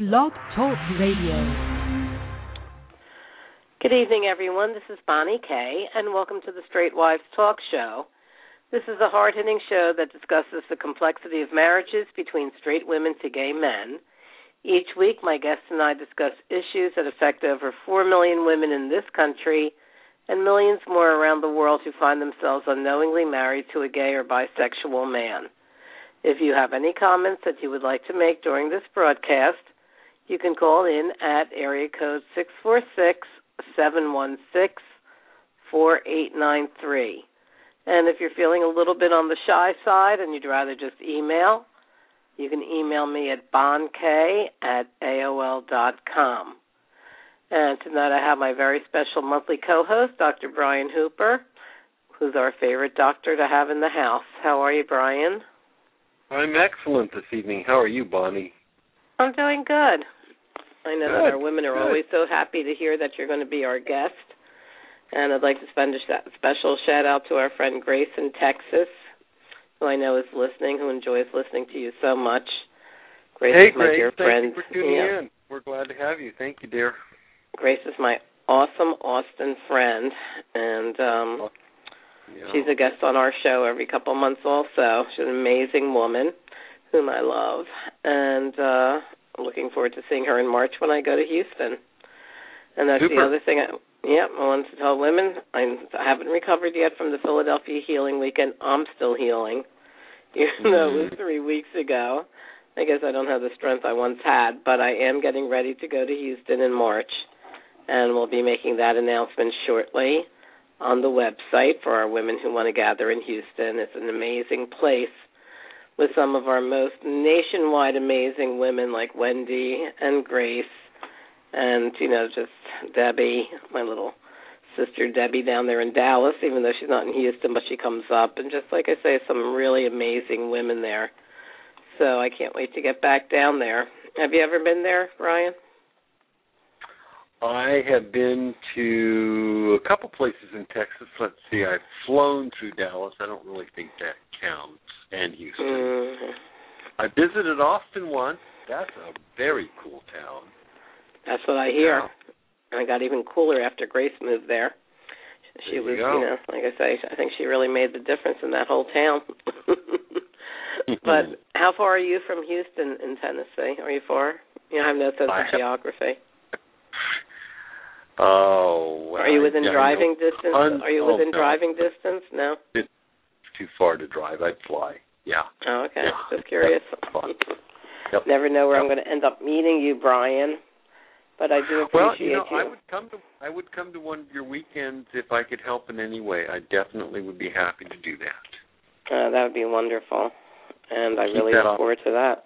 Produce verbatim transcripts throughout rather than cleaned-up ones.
Blog Talk Radio. Good evening, everyone. This is Bonnie Kay, and welcome to the Straight Wives Talk Show. This is a hard-hitting show that discusses the complexity of marriages between straight women to gay men. Each week, my guests and I discuss issues that affect over four million women in this country and millions more around the world who find themselves unknowingly married to a gay or bisexual man. If you have any comments that you would like to make during this broadcast, you can call in at area code six four six, seven one six, four eight nine three. And if you're feeling a little bit on the shy side and you'd rather just email, you can email me at bonkay at A O L dot com. And tonight I have my very special monthly co-host, Doctor Brian Hooper, who's our favorite doctor to have in the house. How are you, Brian? I'm excellent this evening. How are you, Bonnie? I'm doing good. I know Good, that our women are good. always so happy to hear that you're going to be our guest. And I'd like to send a special shout-out to our friend Grace in Texas, who I know is listening, who enjoys listening to you so much. Grace hey, is my Grace, dear thank friend. you for tuning yeah. in. We're glad to have you. Thank you, dear. Grace is my awesome Austin friend, and um, yeah. she's a guest on our show every couple of months also. She's an amazing woman whom I love, and uh, I'm looking forward to seeing her in March when I go to Houston. And that's Super. the other thing. I, yeah, I wanted to tell women I'm, I haven't recovered yet from the Philadelphia Healing Weekend. I'm still healing, even mm-hmm. though it was three weeks ago. I guess I don't have the strength I once had, but I am getting ready to go to Houston in March, and we'll be making that announcement shortly on the website for our women who want to gather in Houston. It's an amazing place with some of our most nationwide amazing women like Wendy and Grace and, you know, just Debbie, my little sister Debbie down there in Dallas, even though she's not in Houston, but she comes up. And just like I say, some really amazing women there. So I can't wait to get back down there. Have you ever been there, Ryan? I have been to a couple places in Texas. Let's see, I've flown through Dallas. I don't really think that counts. And Houston. Mm-hmm. I visited Austin once. That's a very cool town. That's what I hear. Yeah. And I got even cooler after Grace moved there. She there was, you, you know, like I say, I think she really made the difference in that whole town. But how far are you from Houston in Tennessee? Are you far? You know, I have no sense I of have, geography. Oh, well, are you within yeah, driving no, distance? un- Are you oh, within no. driving distance? No. It's too far to drive. I'd fly. Yeah. Oh, okay. Yeah. Just curious. Yep. Never know where yep. I'm going to end up meeting you, Brian. But I do appreciate well, you. Know, you. I would come to I would come to one of your weekends if I could help in any way. I definitely would be happy to do that. Uh, that would be wonderful, and I Keep really that look on. forward to that.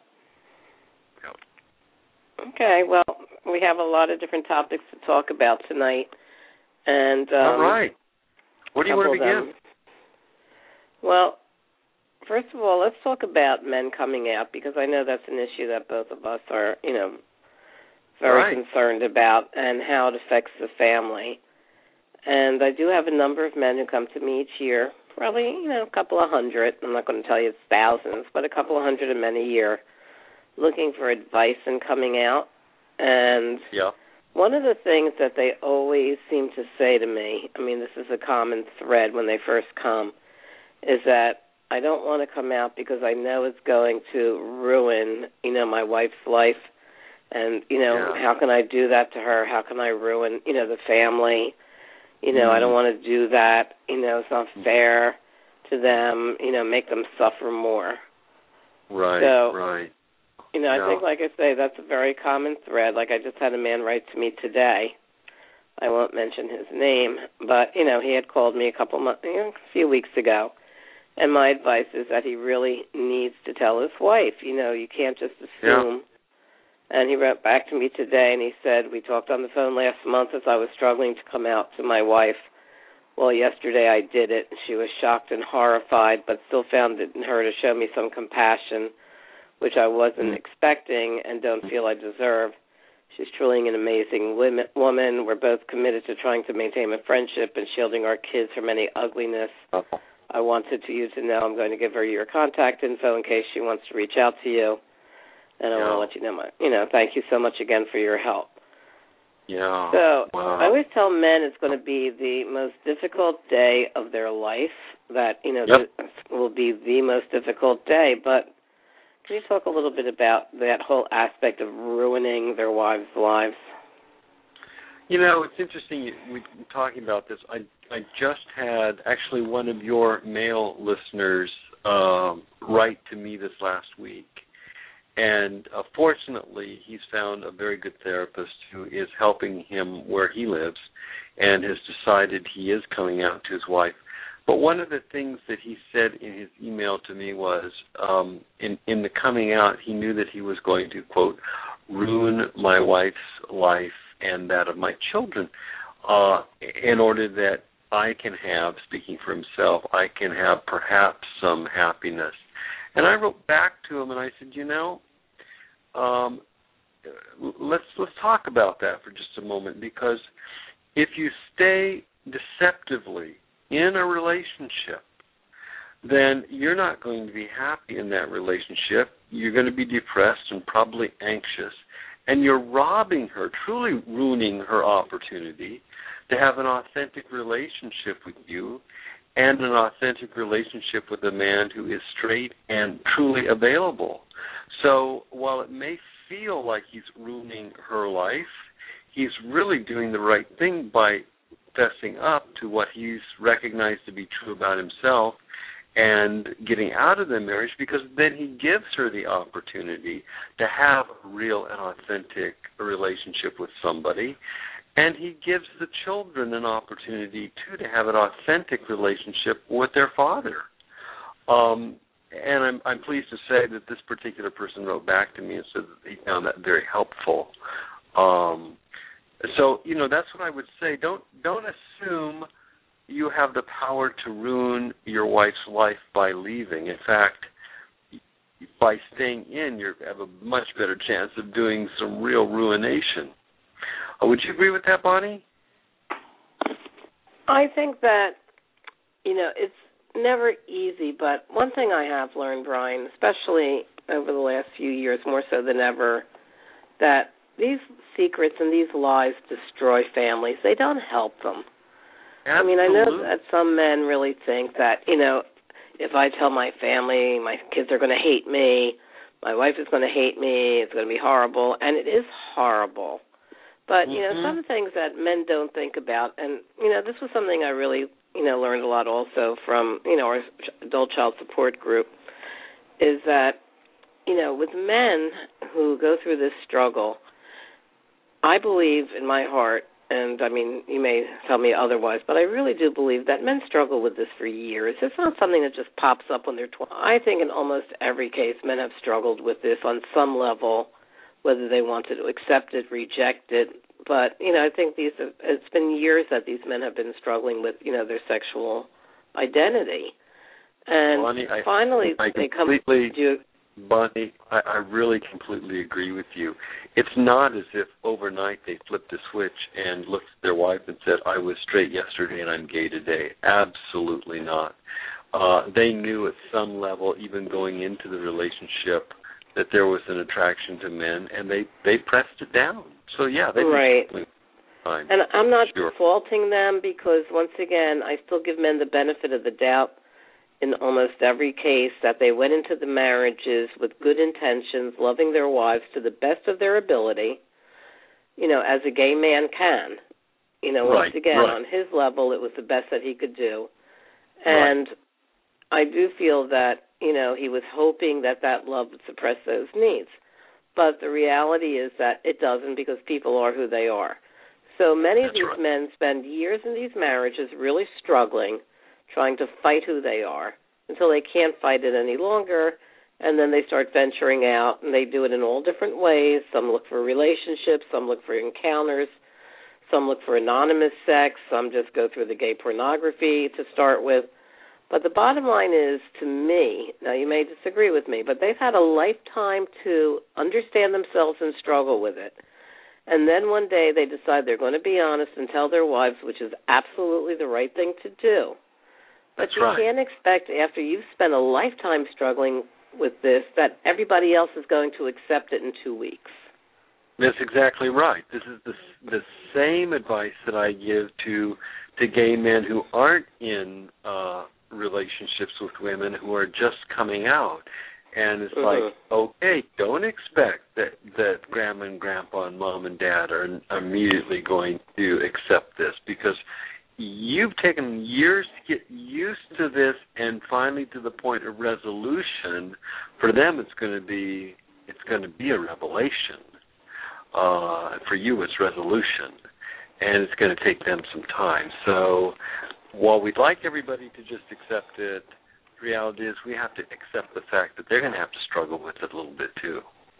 Yep. Okay, well, we have a lot of different topics to talk about tonight, and um, all right. What do you want to begin? Well, first of all, let's talk about men coming out, because I know that's an issue that both of us are, you know, very right. concerned about, and how it affects the family. And I do have a number of men who come to me each year, probably, you know, a couple of hundred. I'm not going to tell you it's thousands, but a couple of hundred of men a year, looking for advice in coming out. And yeah. one of the things that they always seem to say to me, I mean, this is a common thread when they first come, is that I don't want to come out because I know it's going to ruin, you know, my wife's life. And, you know, yeah. how can I do that to her? How can I ruin, you know, the family? You know, mm. I don't want to do that. You know, it's not fair to them, you know, make them suffer more. Right, so, right. You know, yeah. I think, like I say, that's a very common thread. Like I just had a man write to me today. I won't mention his name, but, you know, he had called me a couple months, you know, a few weeks ago. And my advice is that he really needs to tell his wife. You know, you can't just assume. Yeah. And he wrote back to me today, and he said, we talked on the phone last month as I was struggling to come out to my wife. Well, yesterday I did it. She was shocked and horrified, but still found it in her to show me some compassion, which I wasn't expecting and don't feel I deserve. She's truly an amazing woman. We're both committed to trying to maintain a friendship and shielding our kids from any ugliness. I wanted to you to know I'm going to give her your contact info in case she wants to reach out to you. And I yeah. want to let you know, my, you know, thank you so much again for your help. Yeah. So wow. I always tell men it's going to be the most difficult day of their life, that, you know, Yep. this will be the most difficult day. But can you talk a little bit about that whole aspect of ruining their wives' lives? You know, it's interesting we we're talking about this. I I just had actually one of your male listeners um, write to me this last week. And uh, fortunately, he's found a very good therapist who is helping him where he lives and has decided he is coming out to his wife. But one of the things that he said in his email to me was, um, in, in the coming out, he knew that he was going to, quote, ruin my wife's life and that of my children uh, in order that I can have, speaking for himself, I can have perhaps some happiness. And I wrote back to him and I said, you know, um, let's let's talk about that for just a moment, because if you stay deceptively in a relationship, then you're not going to be happy in that relationship. You're going to be depressed and probably anxious, and you're robbing her, truly ruining her opportunity to have an authentic relationship with you and an authentic relationship with a man who is straight and truly available. So while it may feel like he's ruining her life, he's really doing the right thing by fessing up to what he's recognized to be true about himself and getting out of the marriage, because then he gives her the opportunity to have a real and authentic relationship with somebody. And he gives the children an opportunity, too, to have an authentic relationship with their father. Um, and I'm, I'm pleased to say that this particular person wrote back to me and said that he found that very helpful. Um, so, you know, that's what I would say. Don't don't assume you have the power to ruin your wife's life by leaving. In fact, by staying in, you have a much better chance of doing some real ruination. Uh, would you agree with that, Bonnie? I think that, you know, it's never easy, but one thing I have learned, Brian, especially over the last few years, more so than ever, that these secrets and these lies destroy families. They don't help them. Absolutely. I mean, I know that some men really think that, you know, if I tell my family, my kids are going to hate me, my wife is going to hate me, it's going to be horrible, and it is horrible. But, you know, mm-hmm. some things that men don't think about, and, you know, this was something I really, you know, learned a lot also from, you know, our adult child support group, is that, you know, with men who go through this struggle, I believe in my heart, and, I mean, you may tell me otherwise, but I really do believe that men struggle with this for years. It's not something that just pops up when they're twenty. I think in almost every case men have struggled with this on some level, whether they wanted to accept it, reject it. But, you know, I think these have, it's been years that these men have been struggling with, you know, their sexual identity. And Bonnie, I, finally I they come completely, to you. Bonnie, I, I really completely agree with you. It's not as if overnight they flipped a switch and looked at their wife and said, I was straight yesterday and I'm gay today. Absolutely not. Uh, they knew at some level, even going into the relationship, that there was an attraction to men, and they, they pressed it down. So, yeah, they right. fine. And I'm not sure. faulting them, because, once again, I still give men the benefit of the doubt in almost every case that they went into the marriages with good intentions, loving their wives to the best of their ability, you know, as a gay man can. You know, right, once again, right. on his level, it was the best that he could do. And right. I do feel that, you know, he was hoping that that love would suppress those needs. But the reality is that it doesn't, because people are who they are. So many That's of these right. men spend years in these marriages really struggling, trying to fight who they are until they can't fight it any longer, and then they start venturing out, and they do it in all different ways. Some look for relationships, some look for encounters, some look for anonymous sex, some just go through the gay pornography to start with. But the bottom line is, to me, now you may disagree with me, but they've had a lifetime to understand themselves and struggle with it. And then one day they decide they're going to be honest and tell their wives, which is absolutely the right thing to do. But That's you right. can't expect, after you've spent a lifetime struggling with this that everybody else is going to accept it in two weeks. That's exactly right. This is the the same advice that I give to to gay men who aren't in uh, relationships with women who are just coming out. And it's mm-hmm. like, okay, don't expect that, that grandma and grandpa and mom and dad are immediately going to accept this, because you've taken years to get used to this, and finally to the point of resolution. For them, it's going to be it's going to be a revelation. Uh, for you, it's resolution, and it's going to take them some time. So while we'd like everybody to just accept it, the reality is we have to accept the fact that they're going to have to struggle with it a little bit too.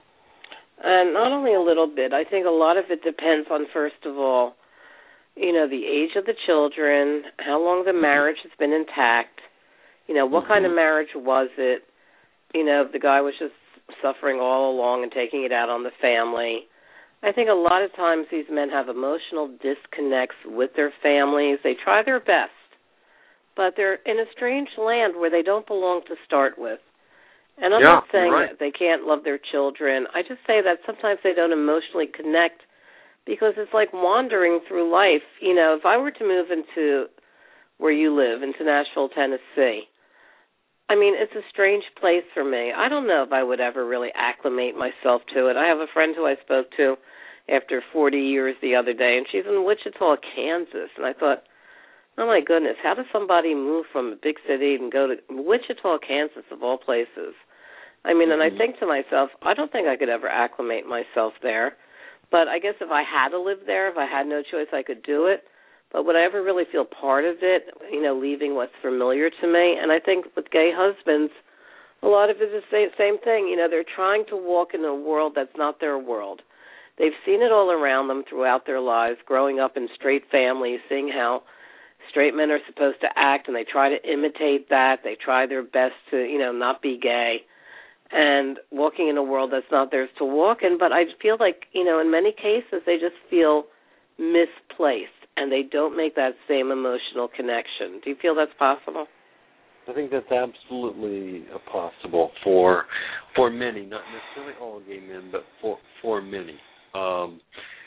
And not only a little bit, I think a lot of it depends on, first of all, you know, the age of the children, how long the marriage has been intact, you know, what mm-hmm. kind of marriage was it, you know, if the guy was just suffering all along and taking it out on the family. I think a lot of times these men have emotional disconnects with their families. They try their best, but they're in a strange land where they don't belong to start with. And I'm yeah, not saying right. that they can't love their children. I just say that sometimes they don't emotionally connect because it's like wandering through life. You know, if I were to move into where you live, into Nashville, Tennessee, I mean, it's a strange place for me. I don't know if I would ever really acclimate myself to it. I have a friend who I spoke to after forty years the other day, and she's in Wichita, Kansas, and I thought, oh, my goodness, how does somebody move from a big city and go to Wichita, Kansas, of all places? I mean, mm-hmm. and I think to myself, I don't think I could ever acclimate myself there. But I guess if I had to live there, if I had no choice, I could do it. But would I ever really feel part of it, you know, leaving what's familiar to me? And I think with gay husbands, a lot of it is the same, same thing. You know, they're trying to walk in a world that's not their world. They've seen it all around them throughout their lives, growing up in straight families, seeing how straight men are supposed to act, and they try to imitate that. They try their best to, you know, not be gay, and walking in a world that's not theirs to walk in. But I feel like, you know, in many cases they just feel misplaced, and they don't make that same emotional connection. Do you feel that's possible? I think that's absolutely possible for for many, not necessarily all gay men, but for for many. Um,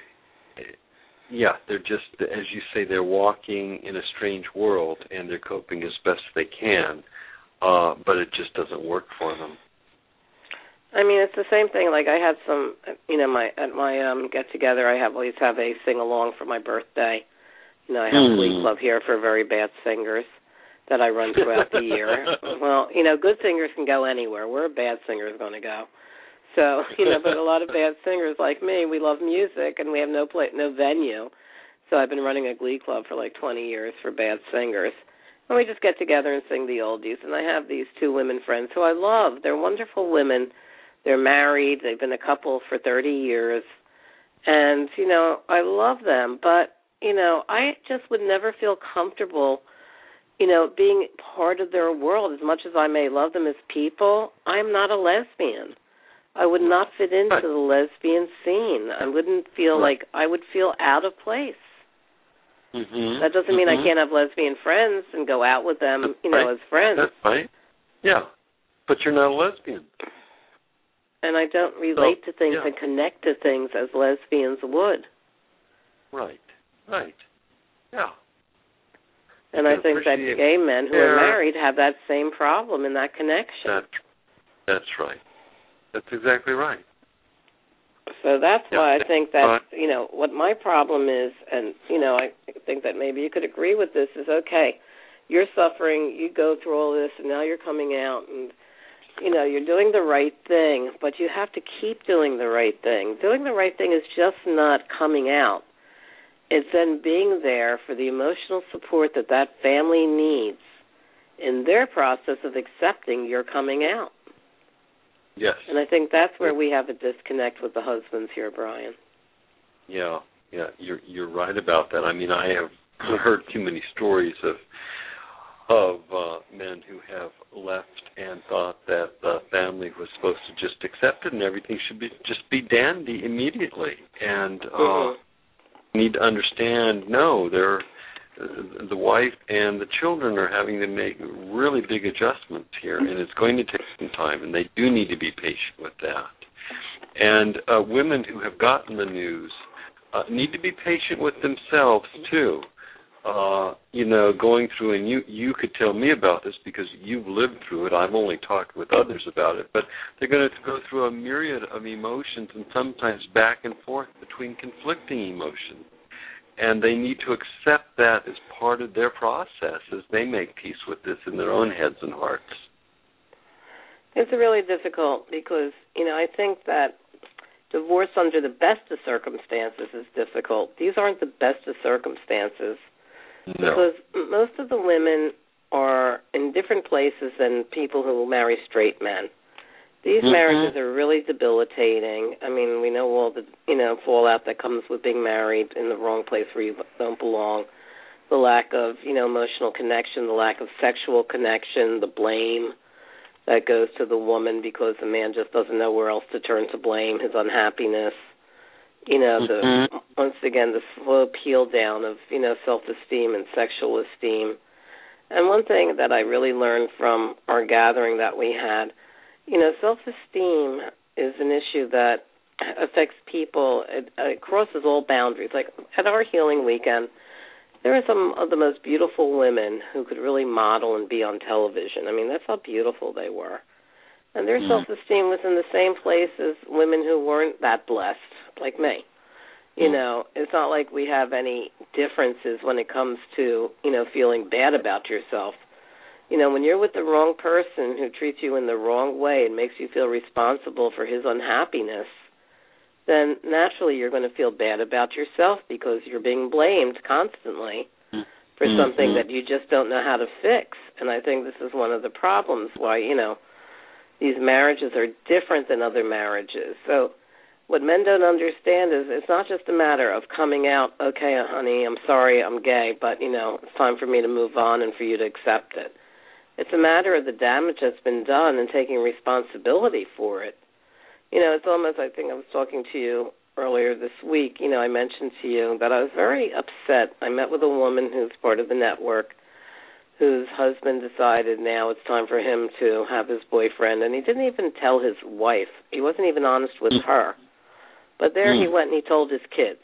yeah, they're just, as you say, they're walking in a strange world, and they're coping as best they can, uh, but it just doesn't work for them. I mean, it's the same thing. Like I had some, you know, my at my um, get together, I have always have a sing along for my birthday. You know, I have mm. a glee club here for very bad singers that I run throughout the year. Well, you know, good singers can go anywhere. Where a bad singer is going to go? So, you know, but a lot of bad singers like me, we love music, and we have no play, no venue. So I've been running a glee club for like twenty years for bad singers. And we just get together and sing the oldies. And I have these two women friends who I love. They're wonderful women. They're married. They've been a couple for thirty years. And, you know, I love them. But, you know, I just would never feel comfortable, you know, being part of their world. As much as I may love them as people, I'm not a lesbian. I would not fit into right. the lesbian scene. I wouldn't feel right. like I would feel out of place. Mm-hmm. That doesn't mean mm-hmm. I can't have lesbian friends and go out with them, That's you know, right. as friends. That's right. Yeah, but you're not a lesbian. And I don't relate so, to things yeah. and connect to things as lesbians would. Right, right, yeah. And I, I think that gay men who yeah. are married have that same problem in that connection. That, that's right. That's exactly right. So that's yeah. why I think that, uh, you know, what my problem is, and, you know, I think that maybe you could agree with this, is, okay, you're suffering, you go through all this, and now you're coming out, and, you know, you're doing the right thing, but you have to keep doing the right thing. Doing the right thing is just not coming out. It's then being there for the emotional support that that family needs in their process of accepting your coming out. Yes. And I think that's where we have a disconnect with the husbands here, Brian. Yeah, yeah, you're you're right about that. I mean, I have heard too many stories of of uh, men who have left and thought that the family was supposed to just accept it and everything should be just be dandy immediately. And uh, mm-hmm. need to understand, no, there the wife and the children are having to make really big adjustments here, and it's going to take some time, and they do need to be patient with that. And uh, women who have gotten the news uh, need to be patient with themselves, too. Uh, you know, going through, and you, you could tell me about this because you've lived through it. I've only talked with others about it. But they're going to go through a myriad of emotions and sometimes back and forth between conflicting emotions. And they need to accept that as part of their process as they make peace with this in their own heads and hearts. It's really difficult because, you know, I think that divorce under the best of circumstances is difficult. These aren't the best of circumstances. No. Because most of the women are in different places than people who marry straight men. These mm-hmm. marriages are really debilitating. I mean, we know all the, you know, fallout that comes with being married in the wrong place where you don't belong, the lack of, you know, emotional connection, the lack of sexual connection, the blame that goes to the woman because the man just doesn't know where else to turn to blame, his unhappiness. You know, the mm-hmm. once again, the slow peel down of, you know, self-esteem and sexual esteem. And one thing that I really learned from our gathering that we had, you know, self-esteem is an issue that affects people. It, it crosses all boundaries. Like at our healing weekend, there are some of the most beautiful women who could really model and be on television. I mean, that's how beautiful they were. And their mm. self-esteem was in the same place as women who weren't that blessed, like me. You mm. know, it's not like we have any differences when it comes to, you know, feeling bad about yourself. You know, when you're with the wrong person who treats you in the wrong way and makes you feel responsible for his unhappiness, then naturally you're going to feel bad about yourself because you're being blamed constantly for mm-hmm. something that you just don't know how to fix. And I think this is one of the problems why, you know, these marriages are different than other marriages. So what men don't understand is it's not just a matter of coming out, okay, honey, I'm sorry, I'm gay, but, you know, it's time for me to move on and for you to accept it. It's a matter of the damage that's been done and taking responsibility for it. You know, it's almost, I think I was talking to you earlier this week, you know, I mentioned to you that I was very upset. I met with a woman who's part of the network whose husband decided now it's time for him to have his boyfriend, and he didn't even tell his wife. He wasn't even honest with her. But there mm. he went and he told his kids.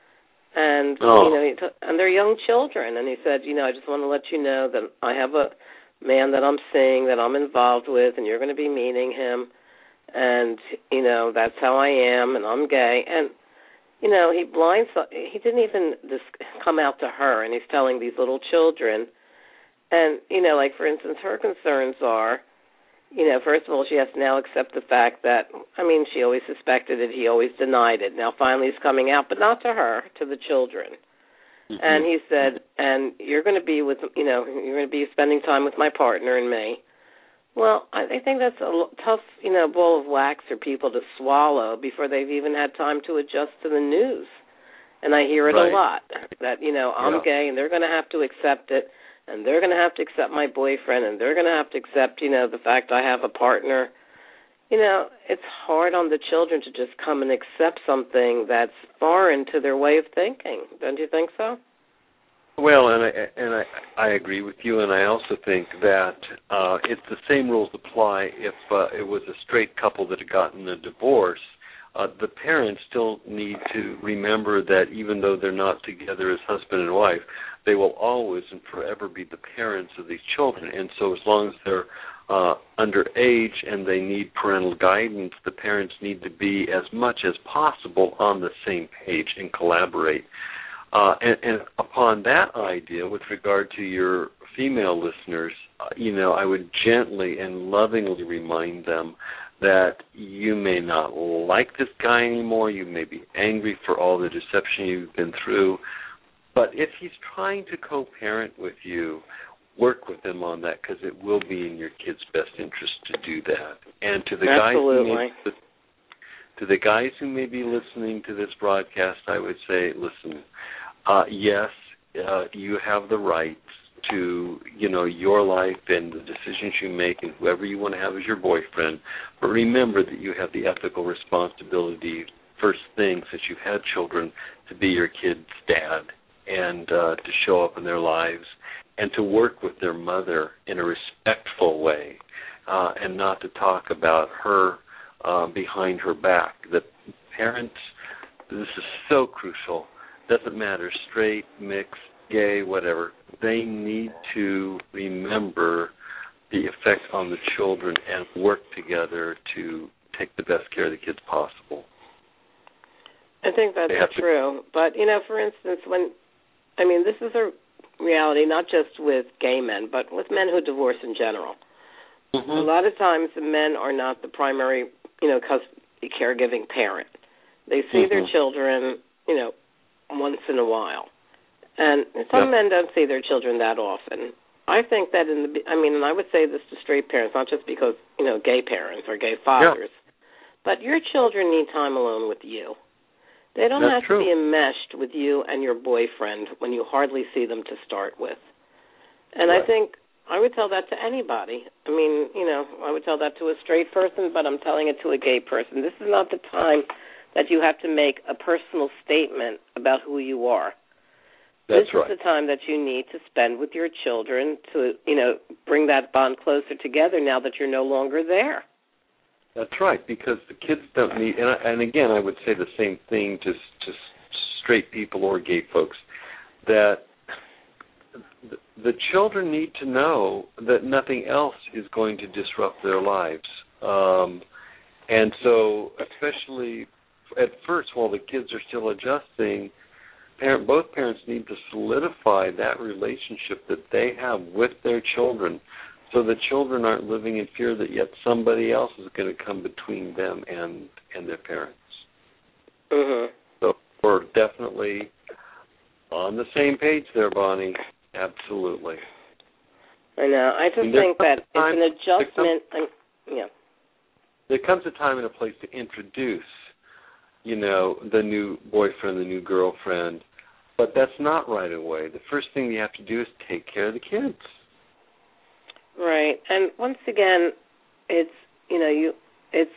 And, oh. you know, he t- and they're young children, and he said, you know, I just want to let you know that I have a man that I'm seeing, that I'm involved with, and you're going to be meeting him. And, you know, that's how I am, and I'm gay. And, you know, he blinds, he didn't even just come out to her, and he's telling these little children. And, you know, like, for instance, her concerns are, you know, first of all, she has to now accept the fact that, I mean, she always suspected it, he always denied it. Now finally he's coming out, but not to her, to the children. Mm-hmm. And he said, and you're going to be with, you know, you're going to be spending time with my partner and me. Well, I think that's a tough, you know, ball of wax for people to swallow before they've even had time to adjust to the news. And I hear it right. a lot, that, you know, I'm yeah. gay and they're going to have to accept it, and they're going to have to accept my boyfriend, and they're going to have to accept, you know, the fact I have a partner. You know, it's hard on the children to just come and accept something that's foreign to their way of thinking. Don't you think so? Well, and I and I, I agree with you, and I also think that uh, it's the same rules apply if uh, it was a straight couple that had gotten a divorce. Uh, the parents still need to remember that even though they're not together as husband and wife, they will always and forever be the parents of these children. And so as long as they're uh, underage and they need parental guidance, the parents need to be as much as possible on the same page and collaborate. Uh, and, and upon that idea, with regard to your female listeners, uh, you know, I would gently and lovingly remind them that you may not like this guy anymore, you may be angry for all the deception you've been through, but if he's trying to co-parent with you, work with him on that, because it will be in your kid's best interest to do that. And to the Absolutely. guys who may, to the guys who may be listening to this broadcast, I would say, listen, uh, yes, uh, you have the right to, you know, your life and the decisions you make and whoever you want to have as your boyfriend, but remember that you have the ethical responsibility, first thing, since you've had children, to be your kid's dad and uh, to show up in their lives and to work with their mother in a respectful way, uh, and not to talk about her uh, behind her back. The parents, this is so crucial. Doesn't matter, straight, mixed, gay, whatever. They need to remember the effect on the children and work together to take the best care of the kids possible. I think that's true. To... But, you know, for instance, when, I mean, this is a reality not just with gay men, but with men who divorce in general. Mm-hmm. A lot of times the men are not the primary, you know, custody caregiving parent. They see mm-hmm. their children, you know, once in a while. And some yep. men don't see their children that often. I think that in the, I mean, and I would say this to straight parents, not just because, you know, gay parents or gay fathers, yep. but your children need time alone with you. They don't That's have true. to be enmeshed with you and your boyfriend when you hardly see them to start with. And right. I think I would tell that to anybody. I mean, you know, I would tell that to a straight person, but I'm telling it to a gay person. This is not the time that you have to make a personal statement about who you are. That's this right. is the time that you need to spend with your children to, you know, bring that bond closer together now that you're no longer there. That's right, because the kids don't need, and, and again, I would say the same thing to, to straight people or gay folks, that the, the children need to know that nothing else is going to disrupt their lives. Um, and so, especially at first, while the kids are still adjusting, parent, both parents need to solidify that relationship that they have with their children, so the children aren't living in fear that yet somebody else is going to come between them and, and their parents. Mm-hmm. So we're definitely on the same page there, Bonnie. Absolutely. I know. I just think that it's an adjustment. There comes, yeah. There comes a time and a place to introduce, you know, the new boyfriend, the new girlfriend, but that's not right away. The first thing you have to do is take care of the kids. Right, and once again, it's, you know, you, it's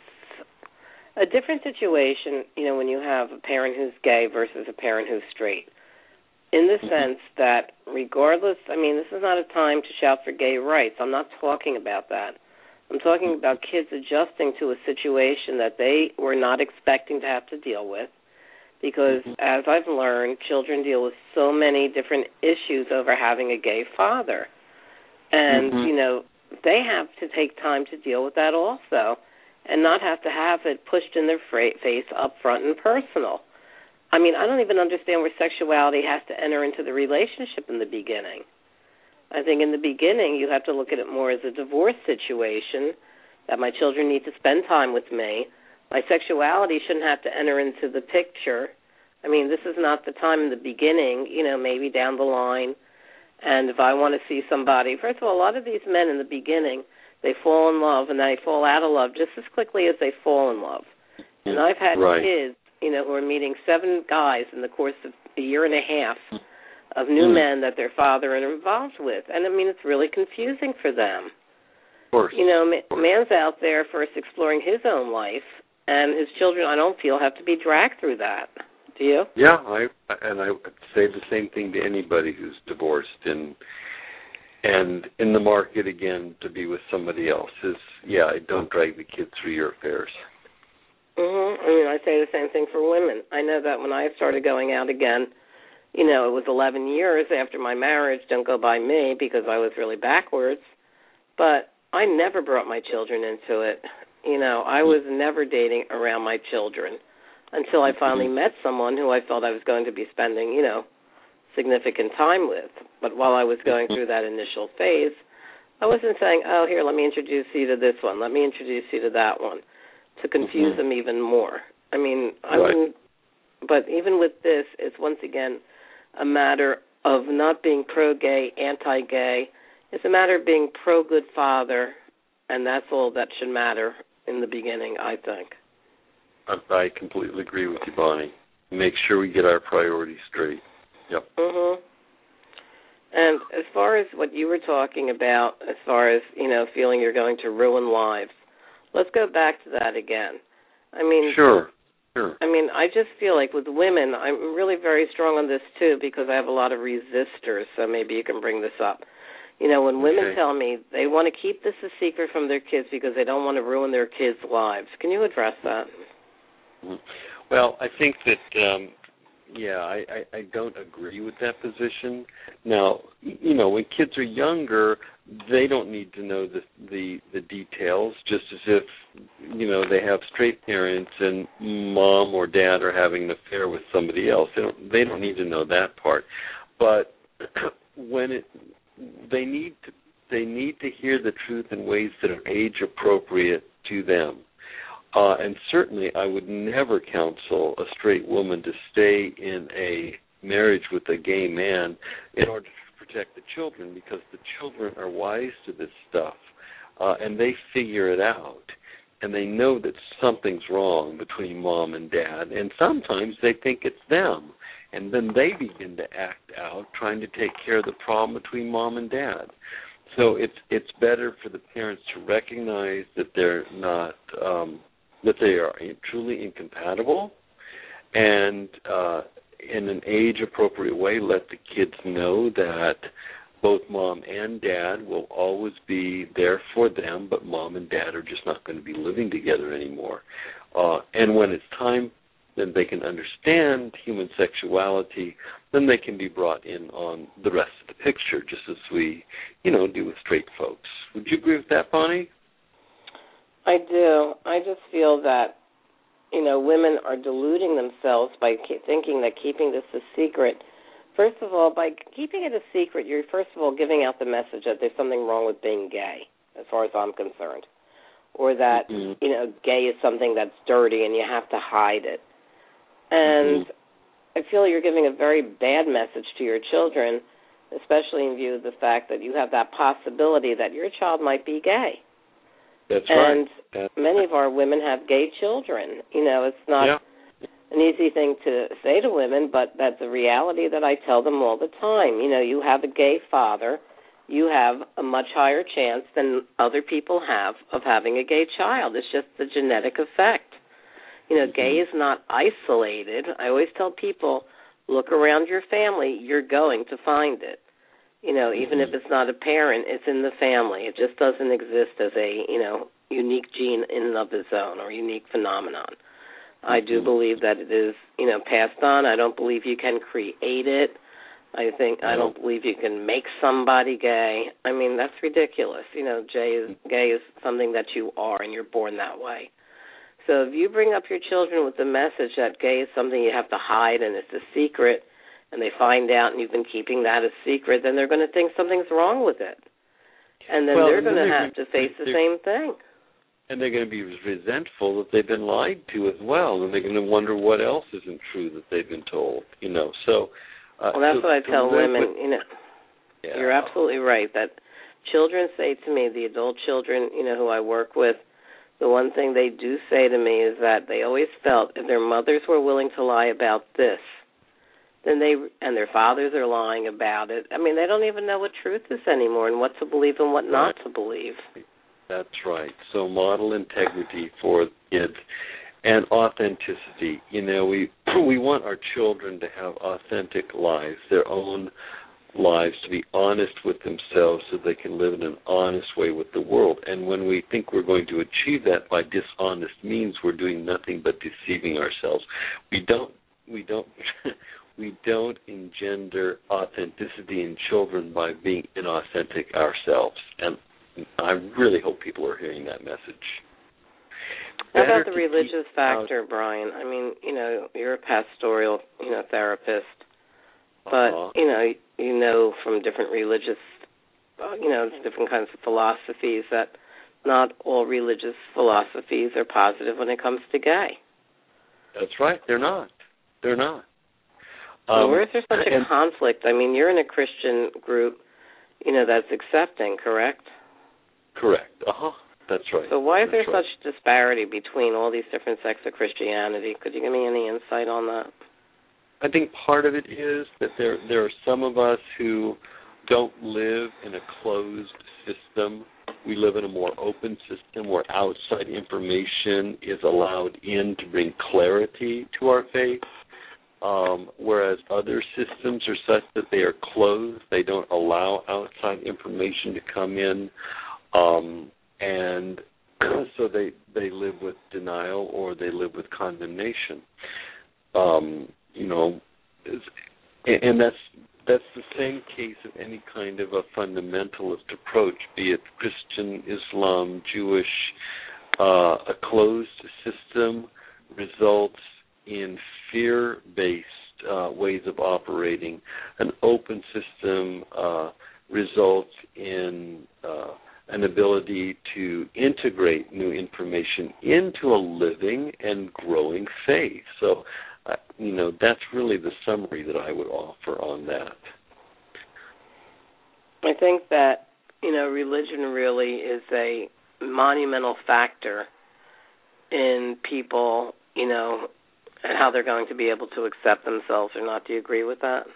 a different situation, you know, when you have a parent who's gay versus a parent who's straight, in the mm-hmm. sense that regardless, I mean, this is not a time to shout for gay rights. I'm not talking about that. I'm talking about kids adjusting to a situation that they were not expecting to have to deal with, because mm-hmm. as I've learned, children deal with so many different issues over having a gay father. And, mm-hmm. you know, they have to take time to deal with that also and not have to have it pushed in their face up front and personal. I mean, I don't even understand where sexuality has to enter into the relationship in the beginning. I think in the beginning you have to look at it more as a divorce situation, that my children need to spend time with me. My sexuality shouldn't have to enter into the picture. I mean, this is not the time in the beginning, you know, maybe down the line. And if I want to see somebody, first of all, a lot of these men in the beginning, they fall in love and they fall out of love just as quickly as they fall in love. And I've had right. kids, you know, who are meeting seven guys in the course of a year and a half of new mm. men that their father are involved with. And, I mean, it's really confusing for them. Of course. You know, ma- man's out there first exploring his own life, and his children, I don't feel, have to be dragged through that. Do you? Yeah, I and I would say the same thing to anybody who's divorced and and in the market again to be with somebody else. Is yeah, don't drag the kids through your affairs. Mm-hmm. I mean, I say the same thing for women. I know that when I started going out again, you know, it was eleven years after my marriage. Don't go by me because I was really backwards. But I never brought my children into it. You know, I was never dating around my children until I finally met someone who I felt I was going to be spending, you know, significant time with. But while I was going through that initial phase, I wasn't saying, oh, here, let me introduce you to this one, let me introduce you to that one, to confuse mm-hmm. them even more. I mean, I right. wouldn't, but even with this, it's once again a matter of not being pro-gay, anti-gay. It's a matter of being pro-good father, and that's all that should matter in the beginning, I think. I completely agree with you, Bonnie. Make sure we get our priorities straight. Yep. Mhm. And as far as what you were talking about, as far as, you know, feeling you're going to ruin lives, let's go back to that again. I mean, sure. Sure. I mean, I just feel like with women, I'm really very strong on this too because I have a lot of resistors, so maybe you can bring this up. You know, when women Okay. tell me they want to keep this a secret from their kids because they don't want to ruin their kids' lives. Can you address that? Well, I think that, um, yeah, I, I, I don't agree with that position. Now, you know, when kids are younger, they don't need to know the, the, the details, just as if, you know, they have straight parents and mom or dad are having an affair with somebody else. They don't, they don't need to know that part. But when it, they need to, they need to hear the truth in ways that are age appropriate to them. Uh, and certainly I would never counsel a straight woman to stay in a marriage with a gay man in order to protect the children, because the children are wise to this stuff, uh, and they figure it out, and they know that something's wrong between mom and dad, and sometimes they think it's them, and then they begin to act out trying to take care of the problem between mom and dad. So it's it's better for the parents to recognize that they're not um, that they are truly incompatible, and uh, in an age-appropriate way, let the kids know that both mom and dad will always be there for them, but mom and dad are just not going to be living together anymore. Uh, and when it's time, then they can understand human sexuality, then they can be brought in on the rest of the picture, just as we, you know, do with straight folks. Would you agree with that, Bonnie? I do. I just feel that, you know, women are deluding themselves by ke- thinking that keeping this a secret. First of all, by keeping it a secret, you're first of all giving out the message that there's something wrong with being gay, as far as I'm concerned, or that, mm-hmm. you know, gay is something that's dirty and you have to hide it. And mm-hmm. I feel you're giving a very bad message to your children, especially in view of the fact that you have that possibility that your child might be gay. That's and right. That's many of our women have gay children. You know, it's not yeah. an easy thing to say to women, but that's a reality that I tell them all the time. You know, you have a gay father, you have a much higher chance than other people have of having a gay child. It's just the genetic effect. You know, mm-hmm. gay is not isolated. I always tell people, look around your family, you're going to find it. You know, even if it's not a parent, it's in the family. It just doesn't exist as a, you know, unique gene in and of its own or unique phenomenon. Mm-hmm. I do believe that it is, you know, passed on. I don't believe you can create it. I think I don't believe you can make somebody gay. I mean, that's ridiculous. You know, gay is, gay is something that you are and you're born that way. So if you bring up your children with the message that gay is something you have to hide and it's a secret, and they find out and you've been keeping that a secret, then they're going to think something's wrong with it. And then well, they're going to they're have to face the same thing. And they're going to be resentful that they've been lied to as well, and they're going to wonder what else isn't true that they've been told, you know. So, uh, well, that's to, what I tell women, with, you know. Yeah. You're absolutely right that children say to me, the adult children, you know, who I work with, the one thing they do say to me is that they always felt if their mothers were willing to lie about this, then they and their fathers are lying about it. I mean, they don't even know what truth is anymore and what to believe and what right. not to believe. That's right. So model integrity for kids and authenticity. You know, we we want our children to have authentic lives, their own lives, to be honest with themselves so they can live in an honest way with the world. And when we think we're going to achieve that by dishonest means, we're doing nothing but deceiving ourselves. We don't we don't We don't engender authenticity in children by being inauthentic ourselves. And I really hope people are hearing that message. How about the religious factor, out. Brian? I mean, you know, you're a pastoral, you know, therapist, but, uh-huh. you know, you know from different religious, uh, you know, different kinds of philosophies that not all religious philosophies are positive when it comes to gay. That's right. They're not. They're not. So where is there such a and, conflict? I mean, you're in a Christian group, you know, that's accepting, correct? Correct. Uh-huh. That's right. So why is that's there right. such disparity between all these different sects of Christianity? Could you give me any insight on that? I think part of it is that there there are some of us who don't live in a closed system We live in a more open system where outside information is allowed in to bring clarity to our faith, um, whereas other systems are such that they are closed. They don't allow outside information to come in, um, and so they, they live with denial or they live with condemnation. Um, you know, and that's that's the same case of any kind of a fundamentalist approach, be it Christian, Islam, Jewish. Uh, a closed system results in fear-based uh, ways of operating. An open system uh, results in uh, an ability to integrate new information into a living and growing faith. So, uh, you know, that's really the summary that I would offer on that. I think that, you know, religion really is a monumental factor in people, you know, and how they're going to be able to accept themselves or not. Do you agree with that?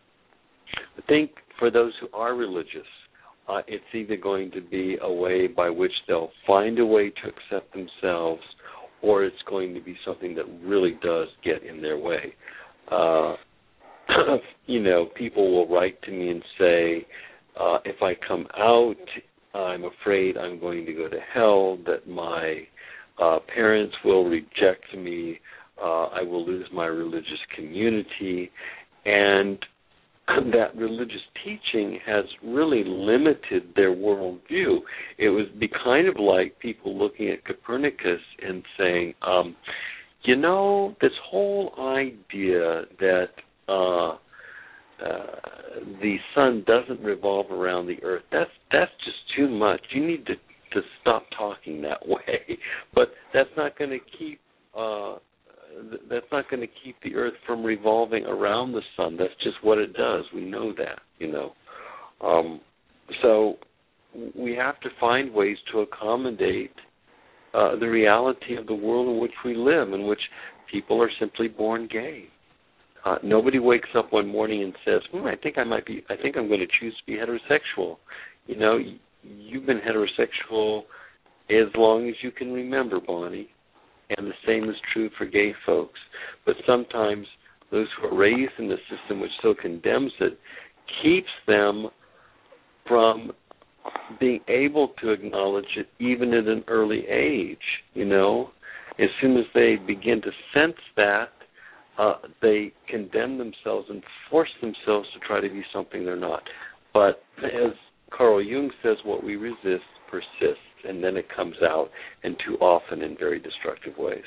I think for those who are religious, uh, it's either going to be a way by which they'll find a way to accept themselves, or it's going to be something that really does get in their way. Uh, you know, people will write to me and say, uh, if I come out, I'm afraid I'm going to go to hell, that my uh, parents will reject me, uh, I will lose my religious community, and that religious teaching has really limited their worldview. It would be kind of like people looking at Copernicus and saying, um, you know, this whole idea that uh, uh, the sun doesn't revolve around the earth, that's that's just too much. You need to, to stop talking that way. But that's not going to keep uh, that's not going to keep the earth from revolving around the sun. That's just what it does. We know that, you know. Um, so we have to find ways to accommodate uh, the reality of the world in which we live, in which people are simply born gay. Uh, nobody wakes up one morning and says, hmm, I think I might be, I think I'm going to choose to be heterosexual. You know, you've been heterosexual as long as you can remember, Bonnie. And the same is true for gay folks. But sometimes those who are raised in the system which so condemns it keeps them from being able to acknowledge it even at an early age, you know. As soon as they begin to sense that, uh, they condemn themselves and force themselves to try to be something they're not. But as Carl Jung says, what we resist persists, and then it comes out, and too often in very destructive ways.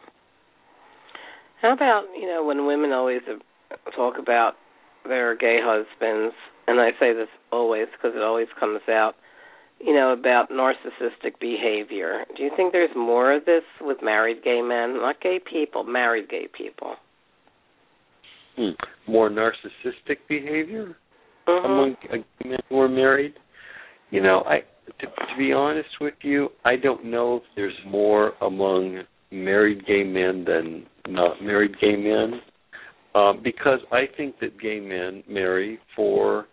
How about, you know, when women always talk about their gay husbands, and I say this always because it always comes out, you know, about narcissistic behavior. Do you think there's more of this with married gay men? Not gay people, married gay people. Hmm. More narcissistic behavior mm-hmm. among gay men who are married? You know, I to, to be honest with you, I don't know if there's more among married gay men than not married gay men, uh, because I think that gay men marry for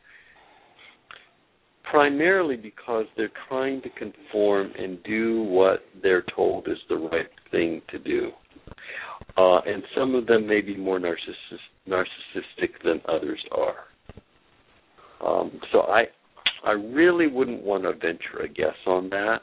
primarily because they're trying to conform and do what they're told is the right thing to do. Uh, and some of them may be more narcissus, narcissistic than others are. Um, so I I really wouldn't want to venture a guess on that.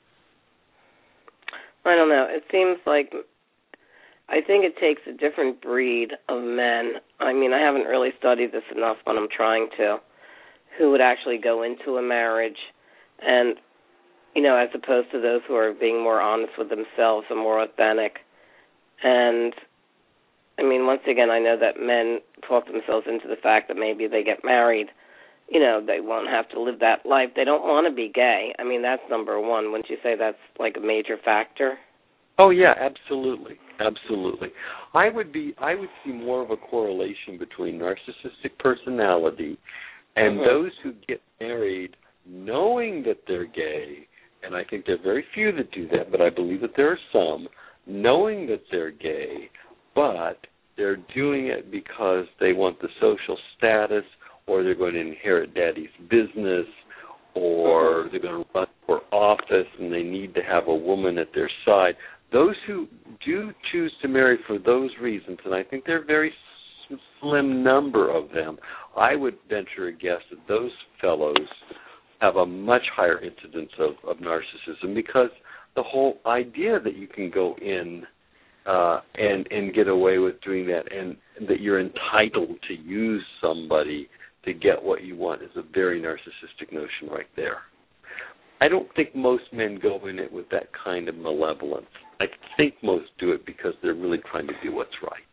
I don't know. It seems like I think it takes a different breed of men. I mean, I haven't really studied this enough, but I'm trying to, who would actually go into a marriage and, you know, as opposed to those who are being more honest with themselves and more authentic. And, I mean, once again, I know that men talk themselves into the fact that maybe they get married, you know, they won't have to live that life. They don't want to be gay. I mean, that's number one. Wouldn't you say that's like a major factor? Oh yeah, absolutely, absolutely. I would be, I would see more of a correlation between narcissistic personality and mm-hmm. those who get married knowing that they're gay, and I think there are very few that do that, but I believe that there are some, knowing that they're gay, but they're doing it because they want the social status, or they're going to inherit daddy's business, or they're going to run for office and they need to have a woman at their side. Those who do choose to marry for those reasons, and I think there are a very slim number of them, I would venture a guess that those fellows have a much higher incidence of, of narcissism, because the whole idea that you can go in uh, and and get away with doing that, and that you're entitled to use somebody to get what you want, is a very narcissistic notion right there. I don't think most men go in it with that kind of malevolence. I think most do it because they're really trying to do what's right.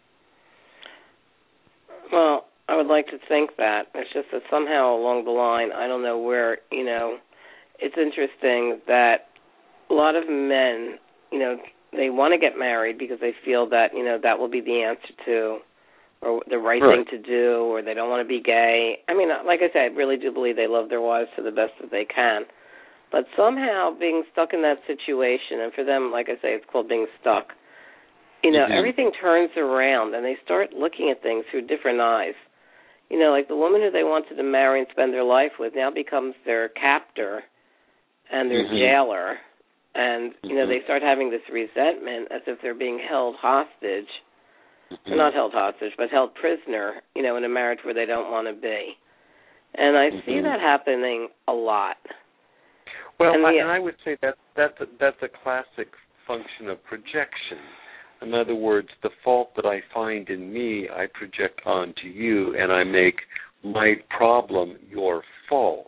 Well, I would like to think that. It's just that somehow along the line, I don't know where, you know, it's interesting that a lot of men, you know, they want to get married because they feel that, you know, that will be the answer to, or the right, right. thing to do, or they don't want to be gay. I mean, like I said, I really do believe they love their wives to the best that they can. But somehow being stuck in that situation, and for them, like I say, it's called being stuck, you know, mm-hmm. everything turns around, and they start looking at things through different eyes. You know, like the woman who they wanted to marry and spend their life with now becomes their captor and their mm-hmm. jailer. And, you know, mm-hmm. they start having this resentment as if they're being held hostage. Mm-hmm. Not held hostage, but held prisoner, you know, in a marriage where they don't want to be. And I mm-hmm. see that happening a lot. Well, and, I, and I would say that that's a, that's a classic function of projection. In other words, the fault that I find in me, I project onto you, and I make my problem your fault.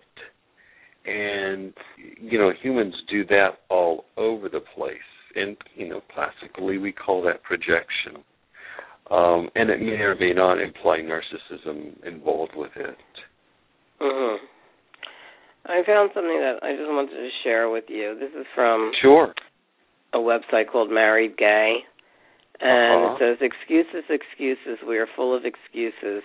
And, you know, humans do that all over the place. And, you know, classically we call that projection. Um, and it may or may not imply narcissism involved with it. Mm-hmm. I found something that I just wanted to share with you. This is from sure. a website called Married Gay. And uh-huh. it says, excuses, excuses, we are full of excuses.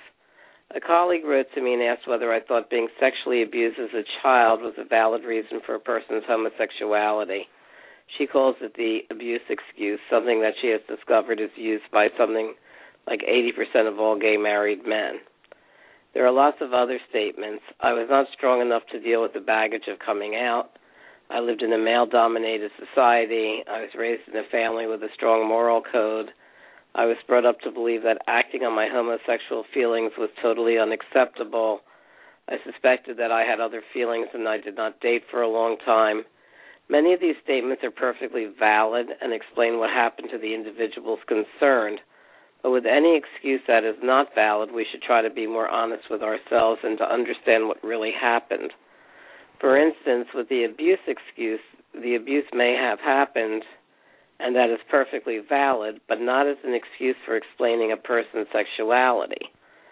A colleague wrote to me and asked whether I thought being sexually abused as a child was a valid reason for a person's homosexuality. She calls it the abuse excuse, something that she has discovered is used by something like eighty percent of all gay married men. There are lots of other statements. I was not strong enough to deal with the baggage of coming out. I lived in a male-dominated society. I was raised in a family with a strong moral code. I was brought up to believe that acting on my homosexual feelings was totally unacceptable. I suspected that I had other feelings and I did not date for a long time. Many of these statements are perfectly valid and explain what happened to the individuals concerned. But with any excuse that is not valid, we should try to be more honest with ourselves and to understand what really happened. For instance, with the abuse excuse, the abuse may have happened, and that is perfectly valid, but not as an excuse for explaining a person's sexuality.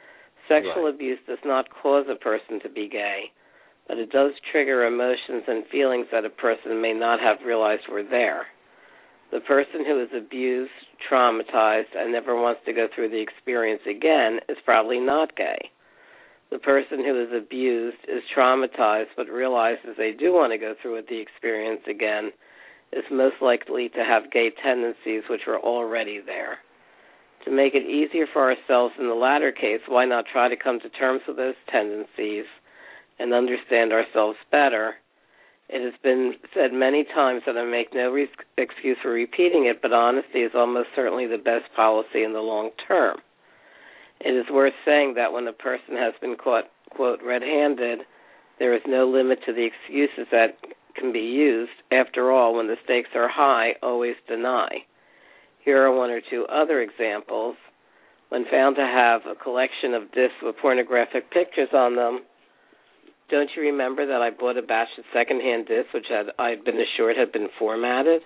Sexual right. abuse does not cause a person to be gay, but it does trigger emotions and feelings that a person may not have realized were there. The person who is abused, traumatized, and never wants to go through the experience again is probably not gay. The person who is abused is traumatized but realizes they do want to go through the experience again is most likely to have gay tendencies which were already there. To make it easier for ourselves in the latter case, why not try to come to terms with those tendencies and understand ourselves better? It has been said many times that I make no re- excuse for repeating it, but honesty is almost certainly the best policy in the long term. It is worth saying that when a person has been caught, quote, red-handed, there is no limit to the excuses that can be used. After all, when the stakes are high, always deny. Here are one or two other examples. When found to have a collection of discs with pornographic pictures on them, don't you remember that I bought a batch of secondhand discs which had, I had been assured had been formatted?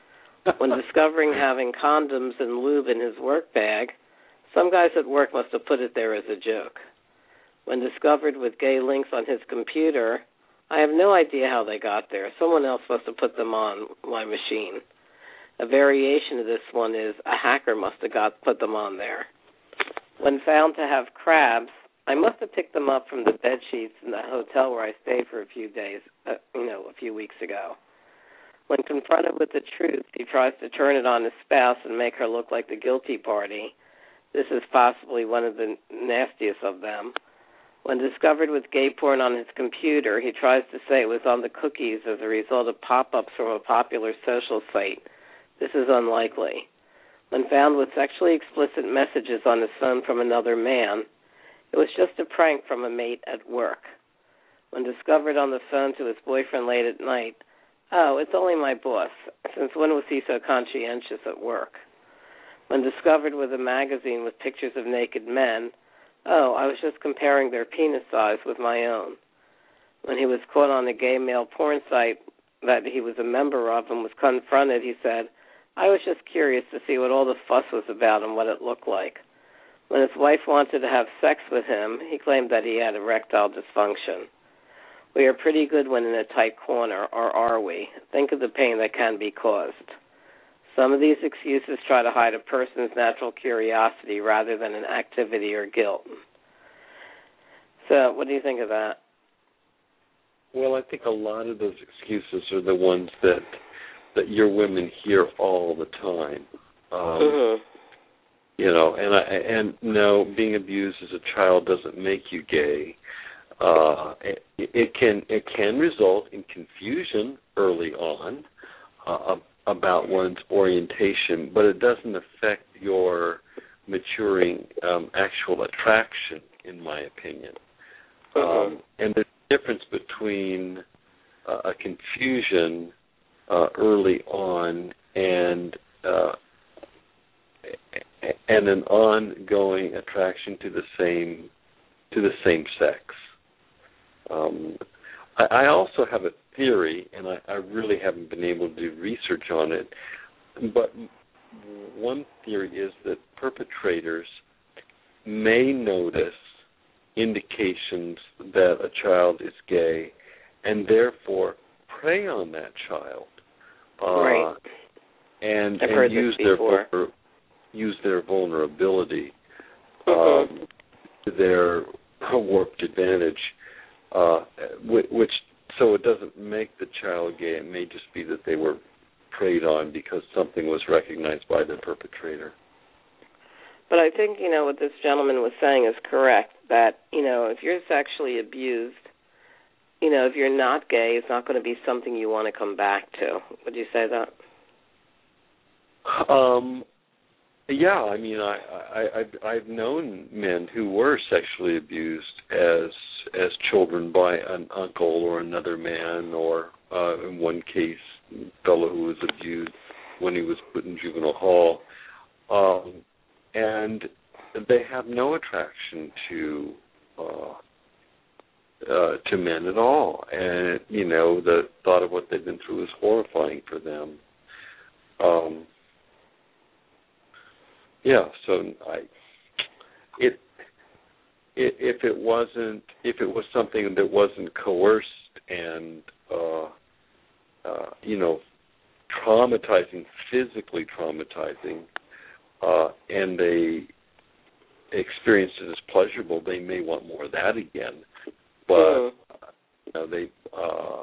When discovering having condoms and lube in his work bag, some guys at work must have put it there as a joke. When discovered with gay links on his computer, I have no idea how they got there. Someone else must have put them on my machine. A variation of this one is a hacker must have got put them on there. When found to have crabs, I must have picked them up from the bed sheets in the hotel where I stayed for a few days, uh, you know, a few weeks ago. When confronted with the truth, he tries to turn it on his spouse and make her look like the guilty party. This is possibly one of the nastiest of them. When discovered with gay porn on his computer, he tries to say it was on the cookies as a result of pop-ups from a popular social site. This is unlikely. When found with sexually explicit messages on his phone from another man, it was just a prank from a mate at work. When discovered on the phone to his boyfriend late at night, oh, it's only my boss. Since when was he so conscientious at work? When discovered with a magazine with pictures of naked men, oh, I was just comparing their penis size with my own. When he was caught on a gay male porn site that he was a member of and was confronted, he said, I was just curious to see what all the fuss was about and what it looked like. When his wife wanted to have sex with him, he claimed that he had erectile dysfunction. We are pretty good when in a tight corner, or are we? Think of the pain that can be caused. Some of these excuses try to hide a person's natural curiosity rather than an activity or guilt. So, what do you think of that? Well, I think a lot of those excuses are the ones that that your women hear all the time. Um, mm-hmm. You know, and I, and no, being abused as a child doesn't make you gay. Uh, it, it can it can result in confusion early on uh, about one's orientation, but it doesn't affect your maturing um, actual attraction, in my opinion. Mm-hmm. Um, and there's a difference between uh, a confusion uh, early on and uh, and an ongoing attraction to the same to the same sex. Um, I, I also have a theory, and I, I really haven't been able to do research on it, but one theory is that perpetrators may notice indications that a child is gay and therefore prey on that child. Uh, right. And, I've and heard use this their before. vulner- use their vulnerability Mm-hmm. um, to their warped advantage, uh, which so it doesn't make the child gay. It may just be that they were preyed on because something was recognized by the perpetrator. But I think, you know, what this gentleman was saying is correct, that, you know, if you're sexually abused, you know, if you're not gay, it's not going to be something you want to come back to. Would you say that? Um, yeah, I mean, I, I, I've, I've known men who were sexually abused as as children by an uncle or another man, or uh, in one case, a fellow who was abused when he was put in juvenile hall, um, and they have no attraction to uh, uh, to men at all, and you know, the thought of what they've been through is horrifying for them. Um, Yeah, so I, it, it, if it wasn't, if it was something that wasn't coerced and, uh, uh, you know, traumatizing, physically traumatizing, uh, and they experienced it as pleasurable, they may want more of that again. But mm-hmm. you know, they uh,